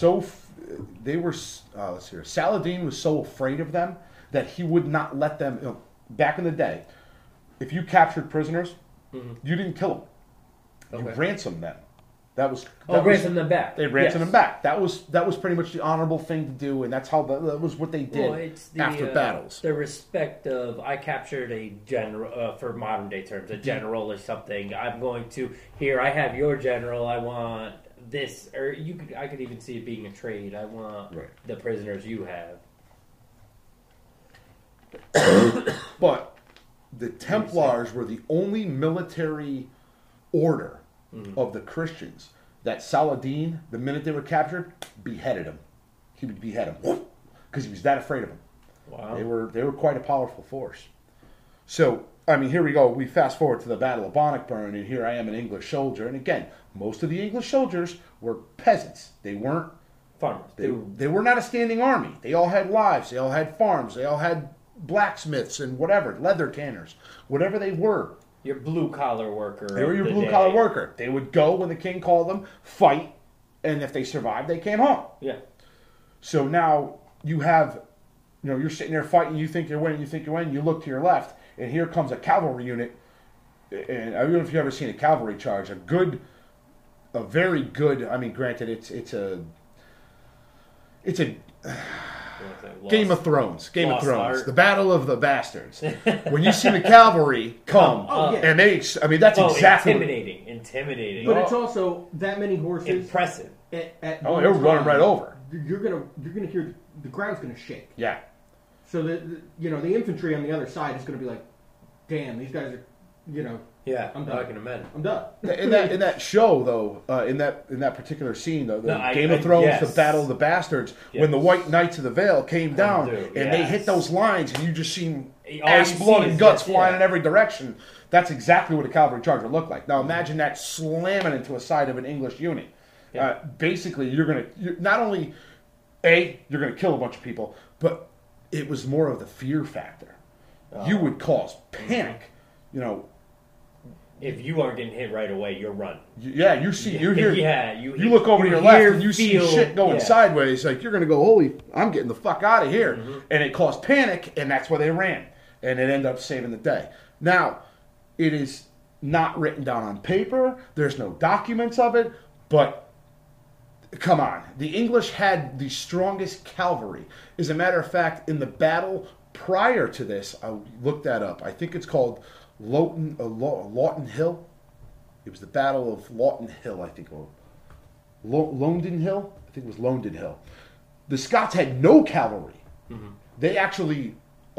see here. Saladin was so afraid of them that he would not let them, back in the day, if you captured prisoners, you didn't kill them. You ransomed them. Ransom them back. They ransomed them back. That was pretty much the honorable thing to do, and that's how that was what they did after battles. The respect of I captured a general, for modern day terms, a general or something. I'm going to I have your general. I want this, or I could even see it being a trade. I want the prisoners you have. But the Templars were the only military order of the Christians that Saladin, the minute they were captured, beheaded him. He would behead him because he was that afraid of them. Wow. They were quite a powerful force. So, I mean, here we go. We fast forward to the Battle of Bannockburn, and here I am, an English soldier. And again, most of the English soldiers were peasants. They weren't farmers. They were not a standing army. They all had lives. They all had farms. They all had blacksmiths and whatever, leather tanners, whatever they were. Your blue-collar worker. They were your blue-collar worker. They would go when the king called them, fight, and if they survived, they came home. Yeah. So now you have you're sitting there fighting, you think you're winning, you look to your left, and here comes a cavalry unit, and I don't know if you've ever seen a cavalry charge, a very good, I mean, granted, it's a Game of Thrones, the Battle of the Bastards. When you see the cavalry come, and that's exactly intimidating. But it's also that many horses, impressive. They're running right over. You're gonna hear the ground's gonna shake. Yeah. So the infantry on the other side is gonna be like, damn, these guys are, Yeah, I'm done. I can imagine. I'm done. In that show, though, in that particular scene, though, Game of Thrones, the Battle of the Bastards, when the White Knights of the Vale came down they hit those lines, and you just seen ass, blood, and guts flying in every direction. That's exactly what a cavalry charge would look like. Now imagine that slamming into a side of an English unit. Yeah. Basically, you're not only you're gonna kill a bunch of people, but it was more of the fear factor. You would cause panic, If you aren't getting hit right away, you're run. Yeah, you hear. Yeah, you look over to your left and you see shit going sideways. Like you're gonna go, holy! I'm getting the fuck out of here, and it caused panic, and that's why they ran, and it ended up saving the day. Now, it is not written down on paper. There's no documents of it, but come on, the English had the strongest cavalry. As a matter of fact, in the battle prior to this, I looked that up. I think it's called Lawton Hill. It was the Battle of Lawton Hill, I think. London Hill? I think it was London Hill. The Scots had no cavalry. Mm-hmm. They actually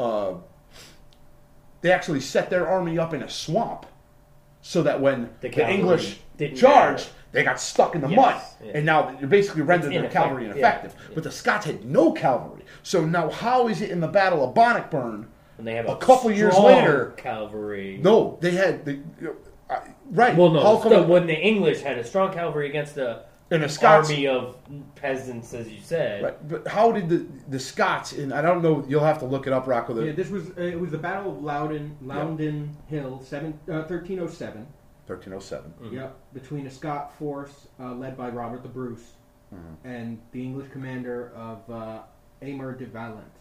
set their army up in a swamp so that when the English charged, they got stuck in the mud. Yeah. And now you're basically rendered their cavalry ineffective. Yeah. But the Scots had no cavalry. So now how is it in the Battle of Bannockburn? And they have a couple years later, cavalry. No, they had right. Well, no. When the English had a strong cavalry against a army of peasants, as you said. Right. But how did the Scots? And I don't know. You'll have to look it up, Rocco. This was it was the Battle of Loudon Hill, 1307. 1307. Mm-hmm. Yep, between a Scot force led by Robert the Bruce and the English commander of Aymer de Valence.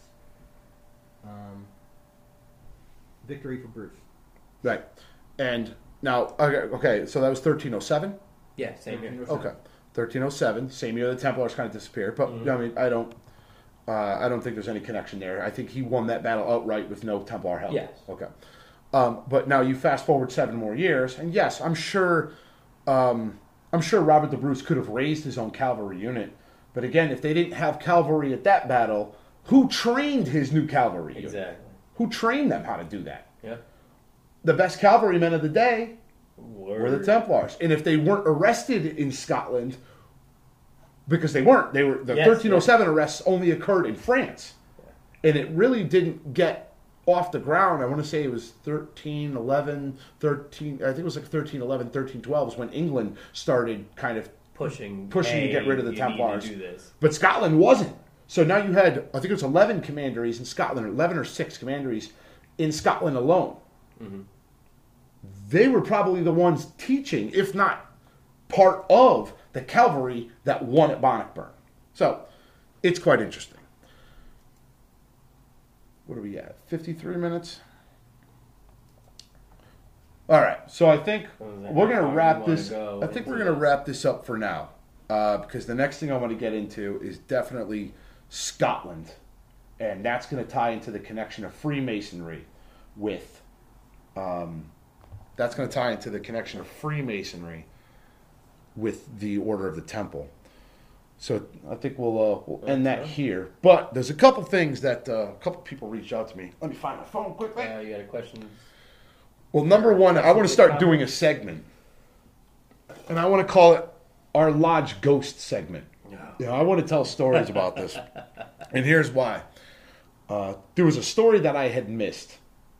Victory for Bruce. Right. And now, okay, so that was 1307? Yeah, same year. Okay. 1307, same year the Templars kind of disappeared. But, I mean, I don't think there's any connection there. I think he won that battle outright with no Templar help. Yes. Okay. But now you fast forward 7 more years, and yes, I'm sure Robert the Bruce could have raised his own cavalry unit. But again, if they didn't have cavalry at that battle, who trained his new cavalry unit? Exactly. Who trained them how to do that? Yeah. The best cavalrymen of the day were the Templars. And if they weren't arrested in Scotland, because they weren't, the 1307 arrests only occurred in France. Yeah. And it really didn't get off the ground. I want to say it was 1311, I think it was like 1311, 1312 is when England started kind of pushing to get rid of the Templars. Need to do this. But Scotland wasn't. So now you had, I think it was 11 commanderies in Scotland, 11 or 6 commanderies in Scotland alone. Mm-hmm. They were probably the ones teaching, if not part of, the cavalry that won at Bannockburn. So it's quite interesting. What are we at? 53 minutes? All right. So I think we're going to wrap this. I think we're going to wrap this up for now, because the next thing I want to get into is definitely Scotland, and that's going to tie into the connection of Freemasonry with. That's going to tie into the connection of Freemasonry with the Order of the Temple. So I think we'll end that here. But there's a couple things that a couple people reached out to me. Let me find my phone quickly. You got a question? Well, number one, I want to start doing a segment, and I want to call it our Lodge Ghost segment. I want to tell stories about this, and here's why. There was a story that I had missed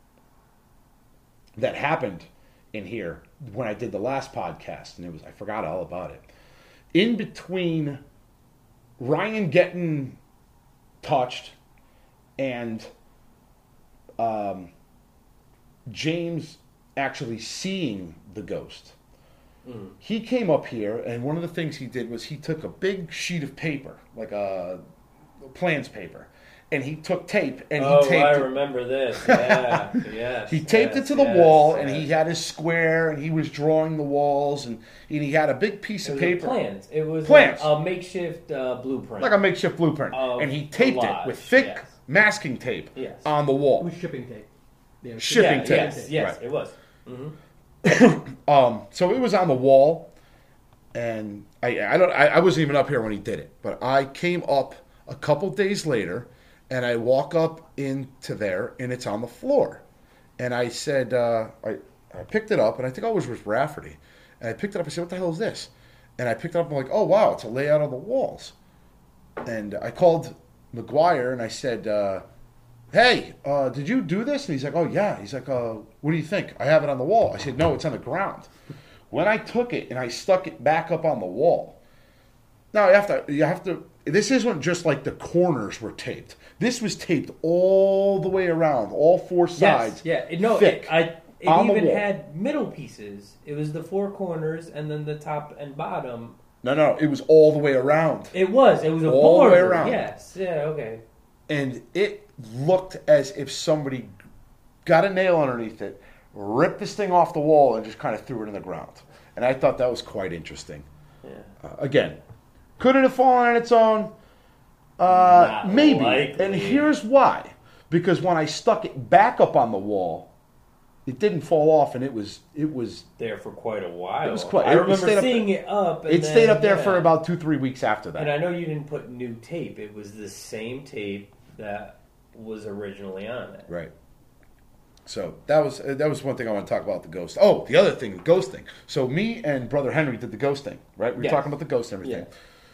that happened in here when I did the last podcast, and I forgot all about it. In between Ryan getting touched and James actually seeing the ghost, he came up here, and one of the things he did was he took a big sheet of paper, like a plans paper, and he took tape and he taped I remember this. Yeah, yes. He taped it to the wall, and he had his square, and he was drawing the walls, and he had a big piece of paper. Plans. It was plans. A makeshift blueprint. Like a makeshift blueprint. And he taped it with thick masking tape on the wall. It was shipping tape. Yeah, shipping tape. Yes, right. It was. Mm-hmm. So it was on the wall, and I wasn't even up here when he did it, but I came up a couple days later, and I walk up into there, and it's on the floor. And I said, I picked it up, and I think it was Rafferty. And I picked it up, I said, what the hell is this? And I picked it up, and I'm like, oh, wow, it's a layout of the walls. And I called McGuire, and I said, hey, did you do this? And he's like, oh, yeah. He's like, what do you think? I have it on the wall. I said, no, it's on the ground. When I took it, and I stuck it back up on the wall. Now, you have to, this isn't just like the corners were taped. This was taped all the way around, all four sides. Yes, yeah. No, thick, it even had middle pieces. It was the four corners and then the top and bottom. No, it was all the way around. It was a all border. The way around. Yes, yeah, okay. And it looked as if somebody got a nail underneath it, ripped this thing off the wall, and just kind of threw it in the ground. And I thought that was quite interesting. Yeah. Again, could it have fallen on its own? Maybe. Likely. And here's why. Because when I stuck it back up on the wall, it didn't fall off, and it was there for quite a while. It was quite. I remember seeing it up. And it stayed up there for about 2-3 weeks after that. And I know you didn't put new tape. It was the same tape that was originally on it. Right. So that was one thing I want to talk about, the ghost. Oh, the other thing, the ghost thing. So me and Brother Henry did the ghost thing, right? We were talking about the ghost and everything.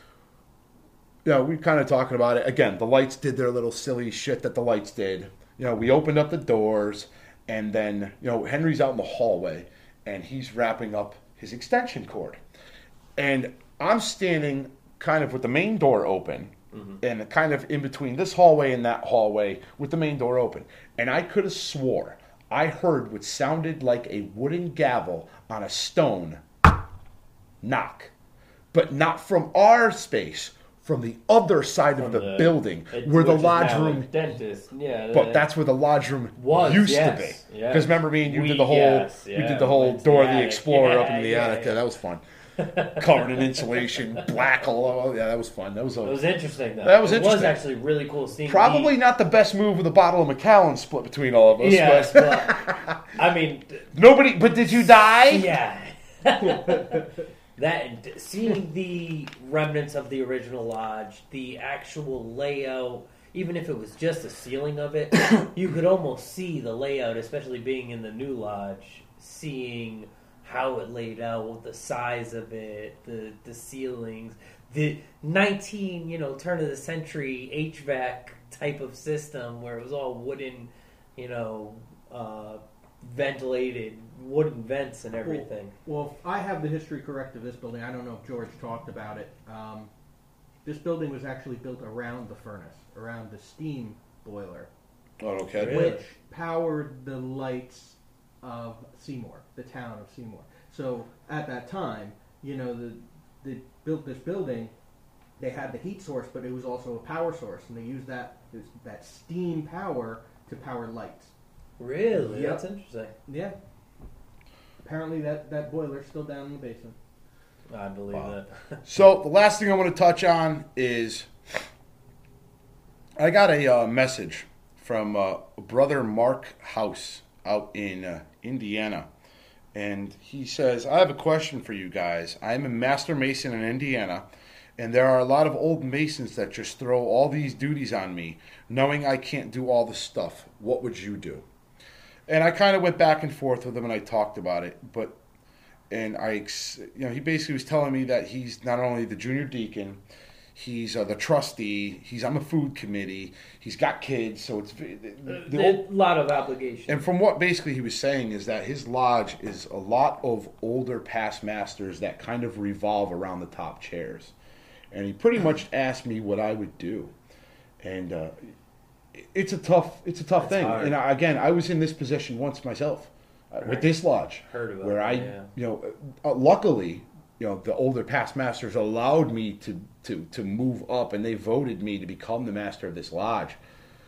Yeah, we were kind of talking about it. Again, the lights did their little silly shit that the lights did. We opened up the doors, and then, Henry's out in the hallway, and he's wrapping up his extension cord. And I'm standing kind of with the main door open, and kind of in between this hallway and that hallway with the main door open. And I could have swore I heard what sounded like a wooden gavel on a stone knock. But not from our space, from the other side of the building, where the lodge room... Dentist, but that's where the lodge room used to be. Because remember me and you did the whole Door of the Explorer up into the attic. Yeah, that was fun. Covered in insulation, black all over. Yeah, that was fun. It was interesting, though. That was interesting. It was actually really cool seeing. Probably not the best move with a bottle of Macallan split between all of us. Yes, but I mean... Nobody... But did you die? Yeah. That seeing the remnants of the original lodge, the actual layout, even if it was just the ceiling of it, you could almost see the layout, especially being in the new lodge, seeing how it laid out, the size of it, the ceilings, the turn of the century HVAC type of system where it was all wooden, ventilated wooden vents and everything. Well, if I have the history correct of this building. I don't know if George talked about it. This building was actually built around the furnace, around the steam boiler. Oh, okay. Really? Which powered the lights of Seymour, the town of Seymour. So at that time, they built this building. They had the heat source, but it was also a power source, and they used that steam power to power lights. Really? Yep. That's interesting. Yeah. Apparently that boiler's still down in the basement. I believe that. So the last thing I want to touch on is I got a message from Brother Mark House out in Indiana. And he says, I have a question for you guys. I am a master mason in Indiana, and there are a lot of old masons that just throw all these duties on me, knowing I can't do all the stuff. What would you do? And I kind of went back and forth with him, and I talked about it. He basically was telling me that he's not only the junior deacon, he's the trustee, he's on the food committee, he's got kids, so it's a lot of obligations. And from what basically he was saying is that his lodge is a lot of older past masters that kind of revolve around the top chairs. And he pretty much asked me what I would do. And it's a tough thing. Hard. And again, I was in this position once myself with this lodge, where luckily, the older past masters allowed me to move up, and they voted me to become the master of this lodge.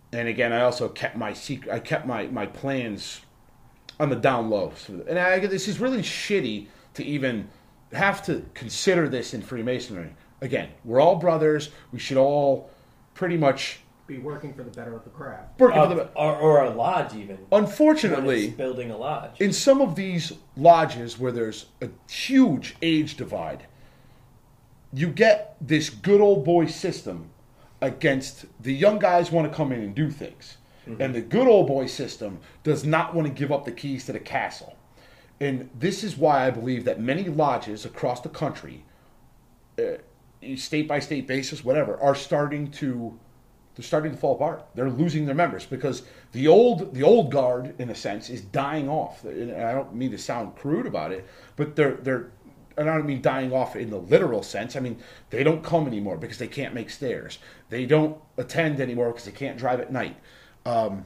And again, I also kept my secret. I kept my plans on the down low. And this is really shitty to even have to consider this in Freemasonry. Again, we're all brothers. We should all pretty much be working for the better of the craft. Or a lodge, even. Unfortunately, building a lodge. In some of these lodges where there's a huge age divide, you get this good old boy system against the young guys want to come in and do things. Mm-hmm. And the good old boy system does not want to give up the keys to the castle. And this is why I believe that many lodges across the country, state by state basis, whatever, are starting to fall apart. They're losing their members because the old guard, in a sense, is dying off. And I don't mean to sound crude about it, but I don't mean dying off in the literal sense. I mean, they don't come anymore because they can't make stairs. They don't attend anymore because they can't drive at night. Or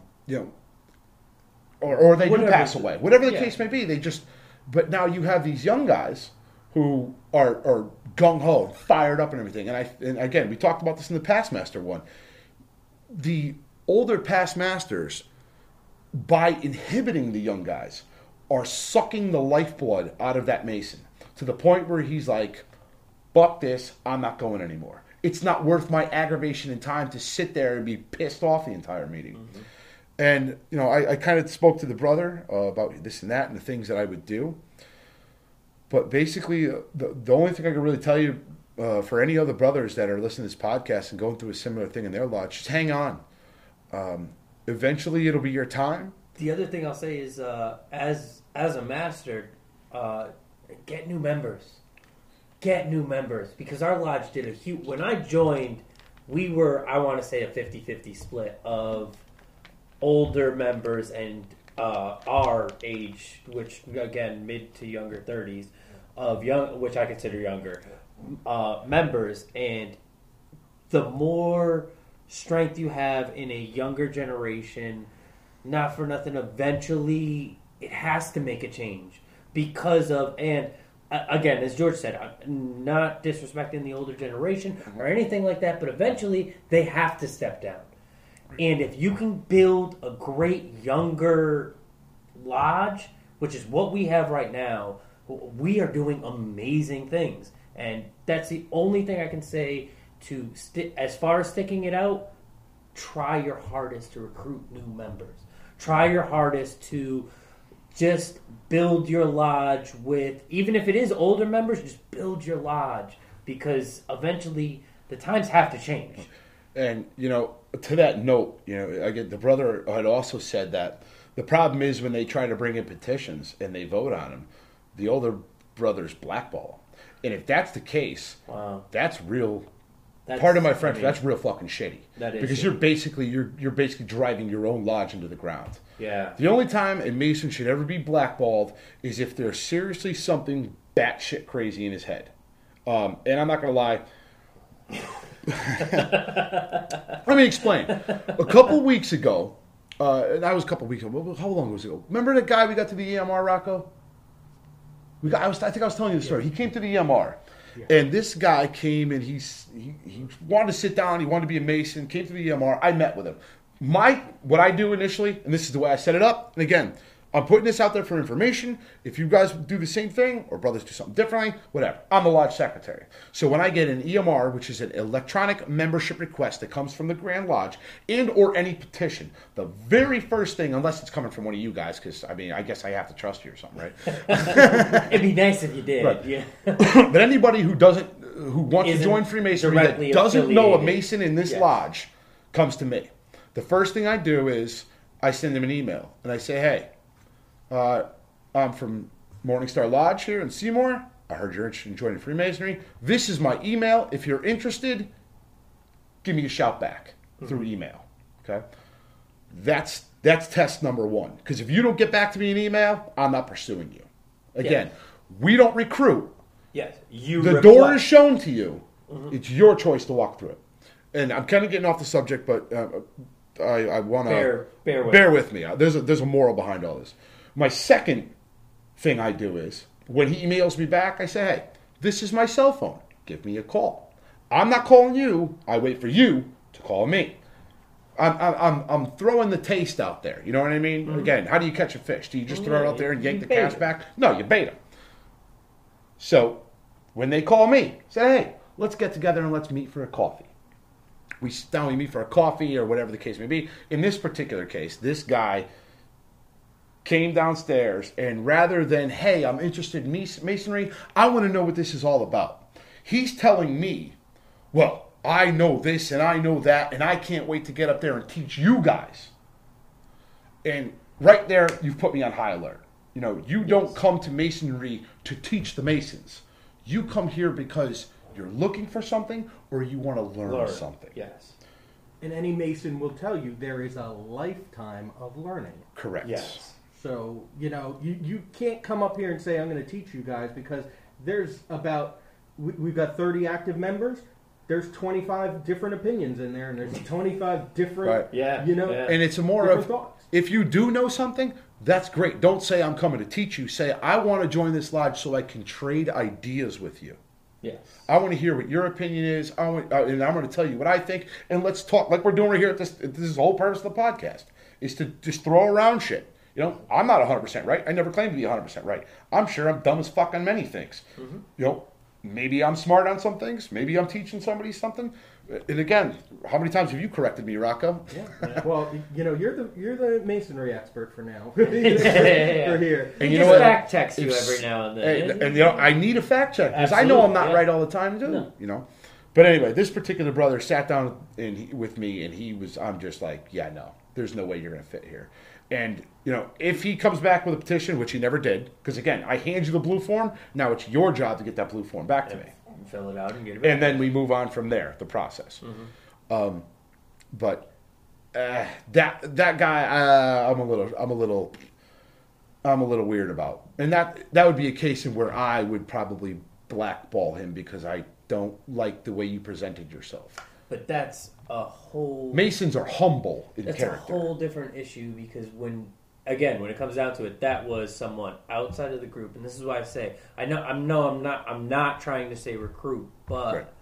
they do pass away. Whatever the case may be, but now you have these young guys who are gung-ho, fired up and everything. And again, we talked about this in the Past Master one. The older Past Masters, by inhibiting the young guys, are sucking the lifeblood out of that Mason to the point where he's like, fuck this, I'm not going anymore. It's not worth my aggravation and time to sit there and be pissed off the entire meeting. Mm-hmm. And, I kind of spoke to the brother about this and that and the things that I would do. But basically, the only thing I can really tell you for any other brothers that are listening to this podcast and going through a similar thing in their lodge, just hang on. Eventually, it'll be your time. The other thing I'll say is, as a master, get new members. Get new members. Because our lodge did a huge... When I joined, we were, I want to say, a 50-50 split of older members and our age, which, again, mid to younger 30s, of young, which I consider younger, members. And the more strength you have in a younger generation, not for nothing, eventually it has to make a change. Because of... And again, as George said, I'm not disrespecting the older generation or anything like that, but eventually they have to step down. And if you can build a great younger lodge, which is what we have right now, we are doing amazing things. And that's the only thing I can say to, as far as sticking it out, try your hardest to recruit new members. Try your hardest to just build your lodge with, even if it is older members, just build your lodge, because eventually the times have to change. And, to that note, again, the brother had also said that the problem is when they try to bring in petitions and they vote on them, the older brothers blackball. And if that's the case, wow, that's real. Pardon my French, that's real fucking shitty. That is because shitty. you're basically driving your own lodge into the ground. Yeah. The only time a Mason should ever be blackballed is if there's seriously something batshit crazy in his head. And I'm not gonna lie. Let me explain. A couple weeks ago, that was a couple weeks ago. How long was it ago? Remember the guy we got to the EMR, Rocco? I think I was telling you the story. He came to the EMR. Yeah. And this guy came and he wanted to sit down. He wanted to be a Mason. Came to the EMR. I met with him. What I do initially, and this is the way I set it up. And again, I'm putting this out there for information. If you guys do the same thing or brothers do something differently, whatever. I'm the lodge secretary. So when I get an EMR, which is an electronic membership request that comes from the Grand Lodge and or any petition, the very first thing, unless it's coming from one of you guys, because I guess I have to trust you or something, right? It'd be nice if you did. Right. Yeah. But anybody who wants to join Freemasonry that doesn't know a Mason in this lodge comes to me. The first thing I do is I send them an email and I say, hey, I'm from Morningstar Lodge here in Seymour. I heard you're interested in joining Freemasonry. This is my email. If you're interested, give me a shout back through email. Okay? That's test number one. Because if you don't get back to me in email, I'm not pursuing you. Again, we don't recruit. Yes. The door is shown to you. Mm-hmm. It's your choice to walk through it. And I'm kind of getting off the subject, but I want to bear with me. There's a moral behind all this. My second thing I do is, when he emails me back, I say, hey, this is my cell phone. Give me a call. I'm not calling you. I wait for you to call me. I'm throwing the taste out there. You know what I mean? Mm-hmm. Again, how do you catch a fish? Do you just throw it out there and yank the cast back? No, you bait them. So when they call me, say, hey, let's get together and let's meet for a coffee. We sit down, we meet for a coffee or whatever the case may be. In this particular case, this guy came downstairs, and rather than, hey, I'm interested in masonry, I want to know what this is all about. He's telling me, well, I know this and I know that, and I can't wait to get up there and teach you guys. And right there, you've put me on high alert. You know, you don't come to masonry to teach the Masons. You come here because you're looking for something or you want to learn something. Yes. And any Mason will tell you there is a lifetime of learning. Correct. Yes. So, you know, you can't come up here and say, I'm going to teach you guys, because there's we've got 30 active members. There's 25 different opinions in there, and there's 25 different, and it's more of, thoughts. If you do know something, that's great. Don't say I'm coming to teach you. Say, I want to join this lodge so I can trade ideas with you. Yes. I want to hear what your opinion is, and I'm going to tell you what I think, and let's talk like we're doing right here at this. This is the whole purpose of the podcast, is to just throw around shit. You know, I'm not 100% right. I never claim to be 100% right. I'm sure I'm dumb as fuck on many things. Mm-hmm. You know, maybe I'm smart on some things. Maybe I'm teaching somebody something. And again, how many times have you corrected me, Rocco? Yeah. Well, you know, you're the masonry expert for now. For here. And you know what? Fact checks you every now and then. And you know, I need a fact check because I know I'm not right all the time too. No. You know. But anyway, this particular brother sat down with me, and I'm just like, yeah, no, there's no way you're going to fit here. And, you know, if he comes back with a petition, which he never did, because, again, I hand you the blue form, now it's your job to get that blue form back to me. Fill it out and get it back. And then we move on from there, the process. Mm-hmm. But that guy, I'm a little weird about. And that would be a case in where I would probably blackball him because I don't like the way you presented yourself. But that's a whole... Masons are humble in character. That's a whole different issue because when it comes down to it, that was someone outside of the group. And this is why I say, I'm not trying to say recruit, but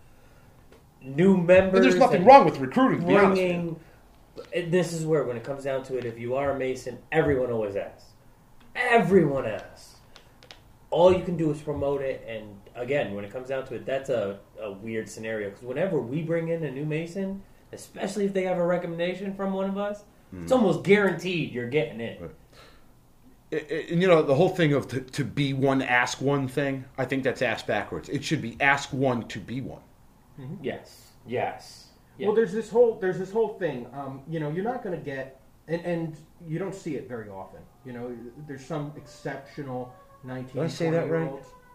new members... And there's nothing wrong with recruiting, to be honest with you. This is where, when it comes down to it, if you are a Mason, everyone always asks. Everyone asks. All you can do is promote it, and again, when it comes down to it, that's a weird scenario. Because whenever we bring in a new Mason, especially if they have a recommendation from one of us, it's almost guaranteed you're getting in. And you know, the whole thing of to be one, ask one thing, I think that's asked backwards. It should be ask one to be one. Mm-hmm. Yes. Yeah. Well, there's this whole thing. You know, you're not going to get, and you don't see it very often. You know, there's some exceptional 19, Did I say that right?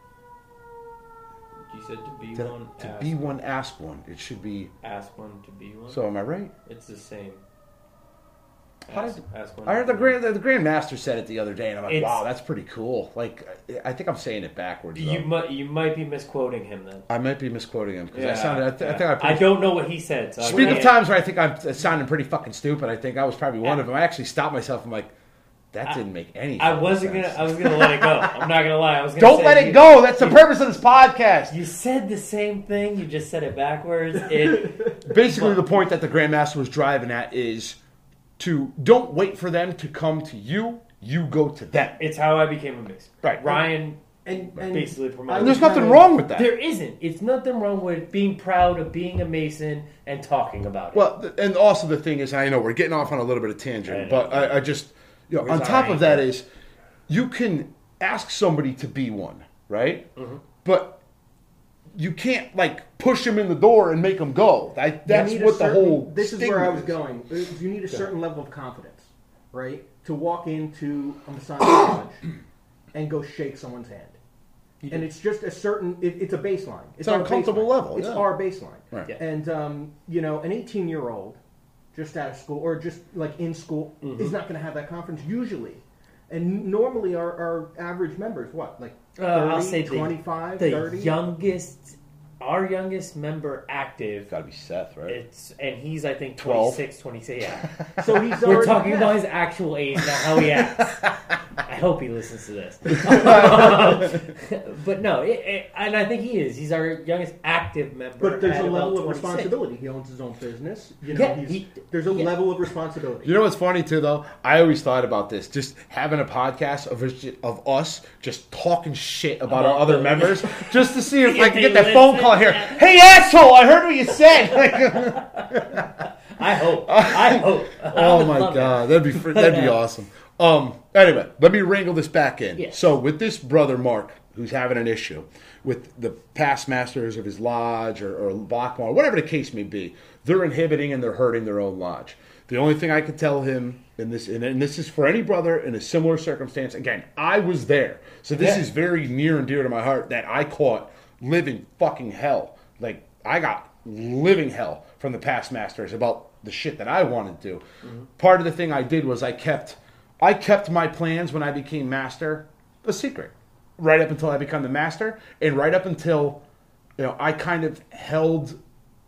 You said to be one. To be one, ask one. It should be ask one to be one. So am I right? It's the same. Ask one. I heard the Grand Master said it the other day, and I'm like, wow, that's pretty cool. Like, I think I'm saying it backwards. You might be misquoting him then. I might be misquoting him because I don't know what he said. So speak of times where I think I'm sounding pretty fucking stupid. I think I was probably one of them. I actually stopped myself. I'm like, that didn't make any sense. I was gonna let it go. I'm not gonna lie. Don't let it go. That's the purpose of this podcast. You said the same thing. You just said it backwards. Basically, the point that the Grand Master was driving at is to don't wait for them to come to you. You go to them. It's how I became a Mason. Right. Ryan and basically promoted. There's nothing wrong with that. There isn't. It's nothing wrong with being proud of being a Mason and talking about it. Well, and also the thing is, I know we're getting off on a little bit of tangent, but I just... You know, on top of that is, you can ask somebody to be one, right? Mm-hmm. But you can't like push them in the door and make them go. That's what the whole. This is where I was going. You need a certain level of confidence, right, to walk into a Masonic lodge and go shake someone's hand. And it's just a certain. It's a baseline. It's an uncomfortable level. It's our baseline. Right. Yeah. And you know, an 18-year-old. Just out of school, or just like in school, is not going to have that confidence usually. And normally our average members, what, like 30, I'll say 25, the 30? youngest our youngest member active. Got to be Seth, right? And he's, I think, 26, 27. Yeah. So he's We're talking about his actual age, not how he acts. I hope he listens to this. But no, and I think he is. He's our youngest active member. But there's a level of responsibility. He owns his own business. There's a level of responsibility. You know what's funny too, though? I always thought about this. Just having a podcast of us just talking shit about our other members, just to see if I can get that phone call here. Hey, asshole! I heard what you said. I hope. Oh my god, that'd be awesome. Anyway, let me wrangle this back in. Yes. So with this brother Mark, who's having an issue with the past masters of his lodge or Blackmore, whatever the case may be, they're inhibiting and they're hurting their own lodge. The only thing I could tell him in this, and this is for any brother in a similar circumstance. Again, I was there, so this is very near and dear to my heart that I caught living fucking hell. Like I got living hell from the past masters about the shit that I wanted to do. Mm-hmm. Part of the thing I did was I kept my plans when I became master a secret, right up until I become the master, and right up until I kind of held.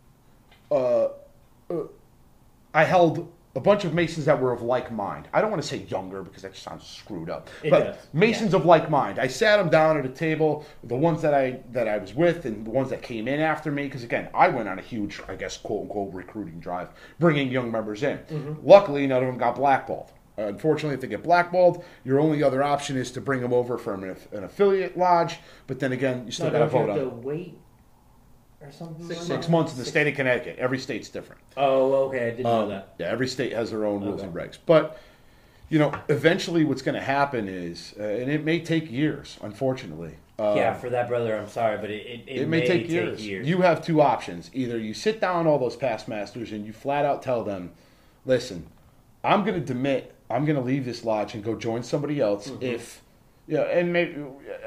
I held a bunch of Masons that were of like mind. I don't want to say younger because that sounds screwed up. But Masons of like mind. I sat them down at a table, the ones that I was with and the ones that came in after me. Because again, I went on a huge, I guess, quote unquote, recruiting drive, bringing young members in. Mm-hmm. Luckily, none of them got blackballed. Unfortunately, if they get blackballed, your only other option is to bring them over from an affiliate lodge. But then again, you still got to vote on it. You have to wait or something? 6 months in the state of Connecticut. Every state's different. Oh, okay. I didn't know that. Yeah, every state has their own rules and regs. But, eventually what's going to happen is, and it may take years, unfortunately. For that brother, I'm sorry, but it may take years. You have two options. Either you sit down all those past masters and you flat out tell them, listen, I'm going to demit, I'm going to leave this lodge and go join somebody else if, and maybe...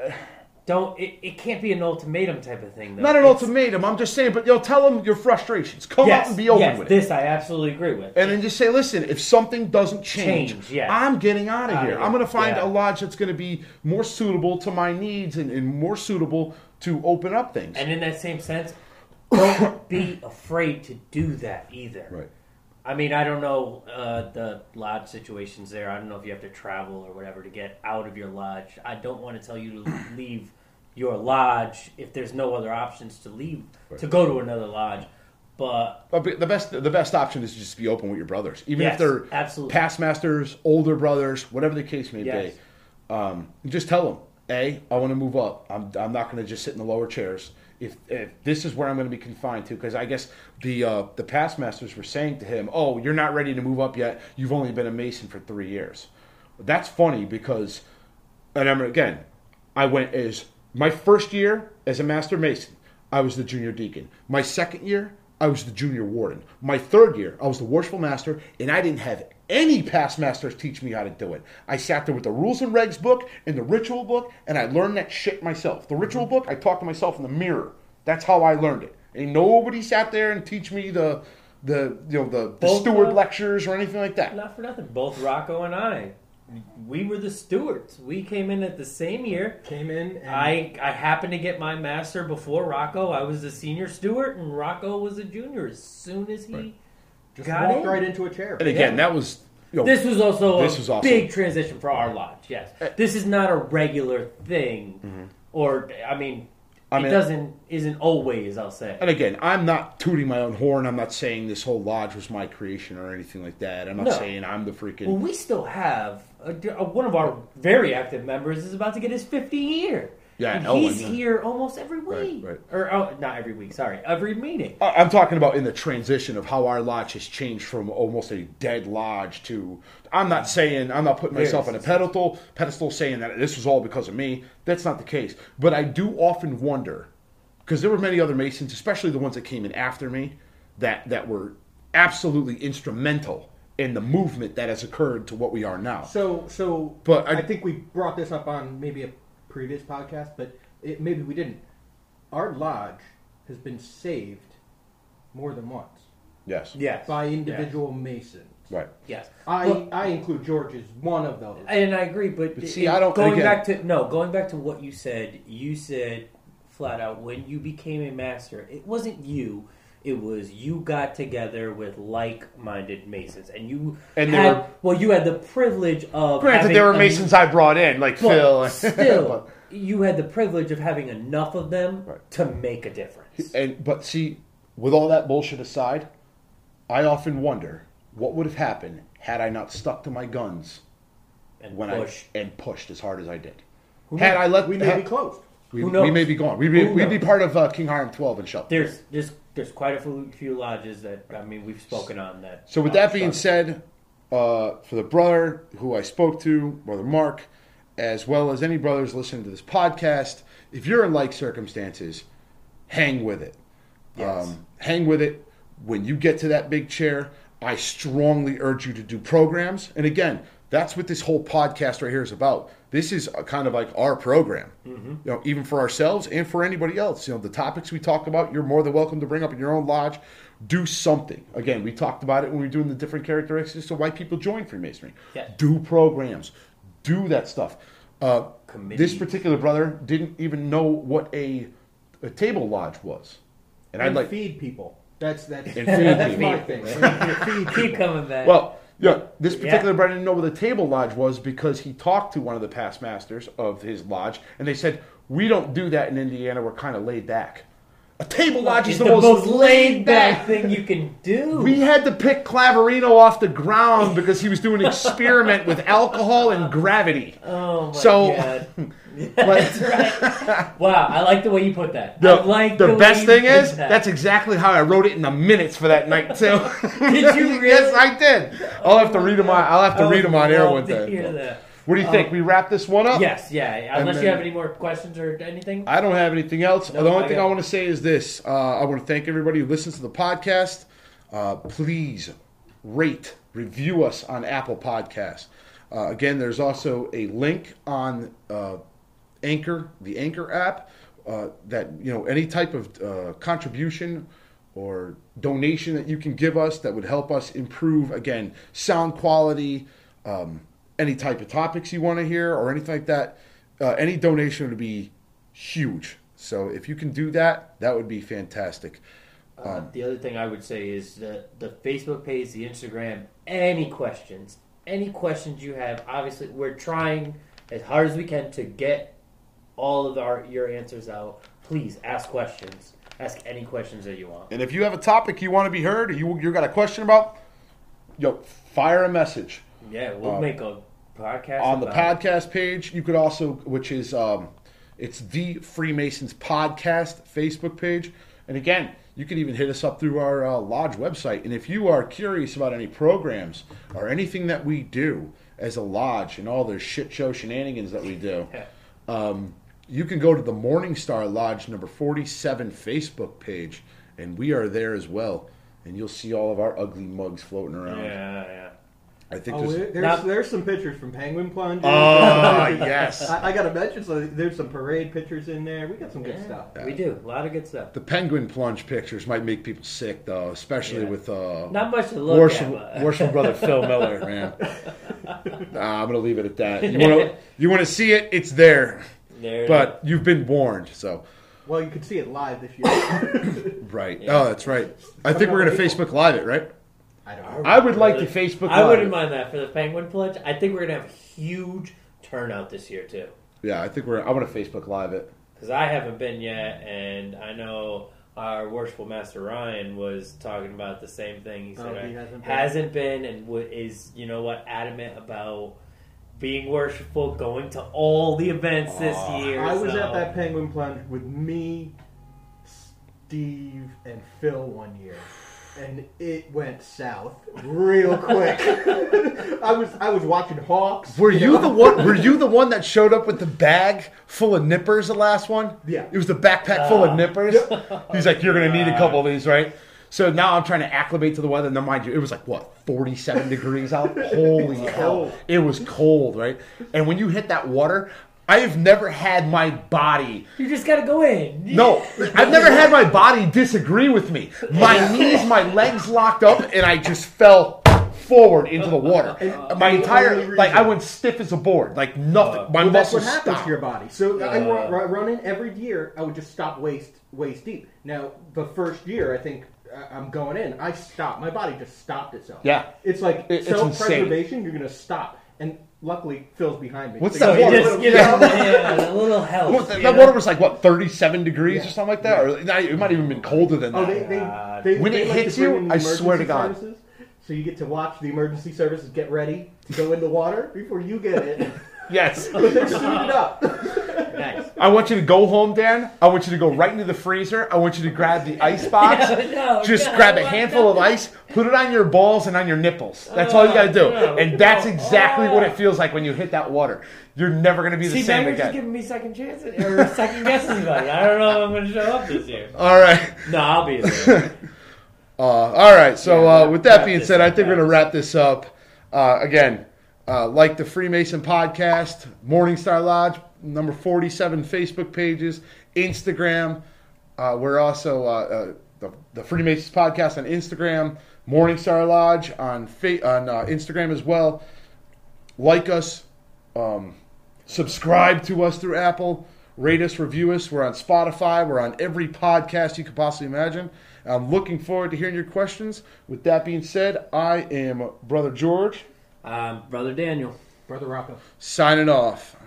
It can't be an ultimatum type of thing, though. Not an ultimatum, I'm just saying, but tell them your frustrations. Come out and be open with it. This I absolutely agree with. And then just say, listen, if something doesn't change I'm getting out of here. I'm going to find a lodge that's going to be more suitable to my needs and more suitable to open up things. And in that same sense, don't be afraid to do that either. Right. I mean, I don't know the lodge situations there. I don't know if you have to travel or whatever to get out of your lodge. I don't want to tell you to leave your lodge if there's no other options to leave to go to another lodge. But the best option is just be open with your brothers, even if they're past masters, older brothers, whatever the case may be. Just tell them, I want to move up. I'm not going to just sit in the lower chairs. If this is where I'm going to be confined to, because I guess the past masters were saying to him, "Oh, you're not ready to move up yet. You've only been a Mason for 3 years." That's funny because, and I went as my first year as a Master Mason, I was the junior deacon. My second year, I was the junior warden. My third year, I was the worshipful master, and I didn't have any past masters teach me how to do it. I sat there with the rules and regs book and the ritual book, and I learned that shit myself. The ritual book, I talked to myself in the mirror. That's how I learned it. Ain't nobody sat there and teach me the steward lectures or anything like that. Not for nothing. Both Rocco and I, we were the stewards. We came in at the same year. And I happened to get my master before Rocco. I was the senior steward, and Rocco was a junior as soon as he just walked right into a chair. And again, that was... this was also a big transition for our lodge, yes. This is not a regular thing. Mm-hmm. Or, isn't always, I'll say. And again, I'm not tooting my own horn. I'm not saying this whole lodge was my creation or anything like that. I'm not saying I'm the freaking... Well, we still have... one of our very active members is about to get his 50th year. Yeah, and he's here almost every week. Right. Or, not every week, sorry. Every meeting. I'm talking about in the transition of how our lodge has changed from almost a dead lodge to... I'm not putting myself on a pedestal saying that this was all because of me. That's not the case. But I do often wonder, because there were many other Masons, especially the ones that came in after me, that were absolutely instrumental in the movement that has occurred to what we are now. But I think we brought this up on maybe a previous podcast, but maybe we didn't. Our lodge has been saved more than once. Yes. By individual Masons. Right. Yes. I include George as one of those. And I agree, but see, I don't... Going back to what you said flat out, when you became a master, it wasn't you. It was you got together with like-minded Masons, and you had the privilege of. Granted, there were Masons I brought in, like Phil. Still, you had the privilege of having enough of them to make a difference. But see, with all that bullshit aside, I often wonder what would have happened had I not stuck to my guns and pushed as hard as I did. We may be closed. We may be gone. We'd be part of King Hiram 12 and Shelton. There's quite a few lodges that we've spoken on that. So with that being said, for the brother who I spoke to, Brother Mark, as well as any brothers listening to this podcast, if you're in like circumstances, hang with it. Yes. Hang with it. When you get to that big chair, I strongly urge you to do programs. And again, that's what this whole podcast right here is about. This is kind of like our program, even for ourselves and for anybody else. The topics we talk about, you're more than welcome to bring up in your own lodge. Do something. Again, we talked about it when we were doing the different characteristics of why people join Freemasonry. Yes. Do programs. Do that stuff. This particular brother didn't even know what a table lodge was. And I'd feed people. That's my thing. Keep coming back. Well, this particular brother didn't know what a table lodge was because he talked to one of the past masters of his lodge, and they said, "We don't do that in Indiana. We're kind of laid back." A table lodge is the most laid back thing you can do. We had to pick Clavarino off the ground because he was doing an experiment with alcohol and gravity. Oh my God. That's right. Wow, I like the way you put that. The best thing is, that's exactly how I wrote it in the minutes for that night too. Did you really? Yes, I did. I'll have to read them on air one day. What do you think? We wrap this one up? Yes, yeah. Unless you have any more questions or anything. I don't have anything else. The only thing I want to say is this. I want to thank everybody who listens to the podcast. Please rate, review us on Apple Podcasts. Again, there's also a link on Anchor, the Anchor app, that any type of contribution or donation that you can give us that would help us improve, again, sound quality, any type of topics you want to hear or anything like that, any donation would be huge. So if you can do that, that would be fantastic. The other thing I would say is the Facebook page, the Instagram, any questions you have. Obviously, we're trying as hard as we can to get all of your answers out. Please ask questions. Ask any questions that you want. And if you have a topic you want to be heard or you got a question about, fire a message. Yeah, we'll make a podcast on the podcast page. You could also, which is it's the Freemasons Podcast Facebook page. And again, you can even hit us up through our lodge website. And if you are curious about any programs or anything that we do as a lodge and all the shit show shenanigans that we do, you can go to the Morningstar Lodge number 47 Facebook page, and we are there as well. And you'll see all of our ugly mugs floating around. Yeah. I think there's some pictures from Penguin Plunge. Oh, yes. I got to mention, so there's some parade pictures in there. We got some good stuff. We do. A lot of good stuff. The Penguin Plunge pictures might make people sick, though, especially with not much to look at. Worship brother Phil Miller, man. I'm going to leave it at that. You want to see it? It's there. But you've been warned, so. Well, you can see it live this year. Right. Yeah. Oh, that's right. I think we're going to Facebook Live it, right? I would like to Facebook Live. I wouldn't mind that for the Penguin Plunge. I think we're going to have a huge turnout this year, too. Yeah, I want to Facebook Live it. Because I haven't been yet, and I know our worshipful Master Ryan was talking about the same thing. He said he hasn't been and is, adamant about being worshipful, going to all the events this year. I was at that Penguin Plunge with me, Steve, and Phil one year. And it went south real quick. I was watching Hawks. Were you the one that showed up with the bag full of nippers the last one? Yeah. It was the backpack full of nippers. He's like, you're gonna need a couple of these, right? So now I'm trying to acclimate to the weather. Now, mind you, it was like 47 degrees out. Holy hell! It was cold, right? And when you hit that water, I have never had my body... You just gotta go in. No, I've never had my body disagree with me. My knees, my legs locked up, and I just fell forward into the water. My entire, like, I went stiff as a board. Like, nothing. My that's muscles what happens stopped. to your body. So I run in every year. I would just stop waist deep. Now, the first year, I think I'm going in. I stopped. My body just stopped itself. Yeah. It's like it's self-preservation. You're going to stop. And luckily, Phil's behind me. What's so that water? A little help. That water was like, what, 37 degrees or something like that? Or it might even been colder than that. When it hits you, I swear to God. Services, so you get to watch the emergency services get ready to go in the water before you get it. Yes. But they're suited up. Nice. I want you to go home, Dan. I want you to go right into the freezer. I want you to grab the ice box. Grab a handful of ice, put it on your balls and on your nipples. That's all you got to do. And that's exactly what it feels like when you hit that water. You're never going to be the same you're again. just giving me second chances or second guesses, buddy. I don't know if I'm going to show up this year. All right. No, I'll be there. All right. So with that being said, I think we're going to wrap this up. Again, like the Freemason Podcast, Morningstar Lodge, number 47 Facebook pages, Instagram. We're also the Freemasons Podcast on Instagram, Morningstar Lodge on Instagram as well. Like us, subscribe to us through Apple, rate us, review us. We're on Spotify. We're on every podcast you could possibly imagine. I'm looking forward to hearing your questions. With that being said, I am Brother George. Brother Daniel. Brother Rocco. Signing off.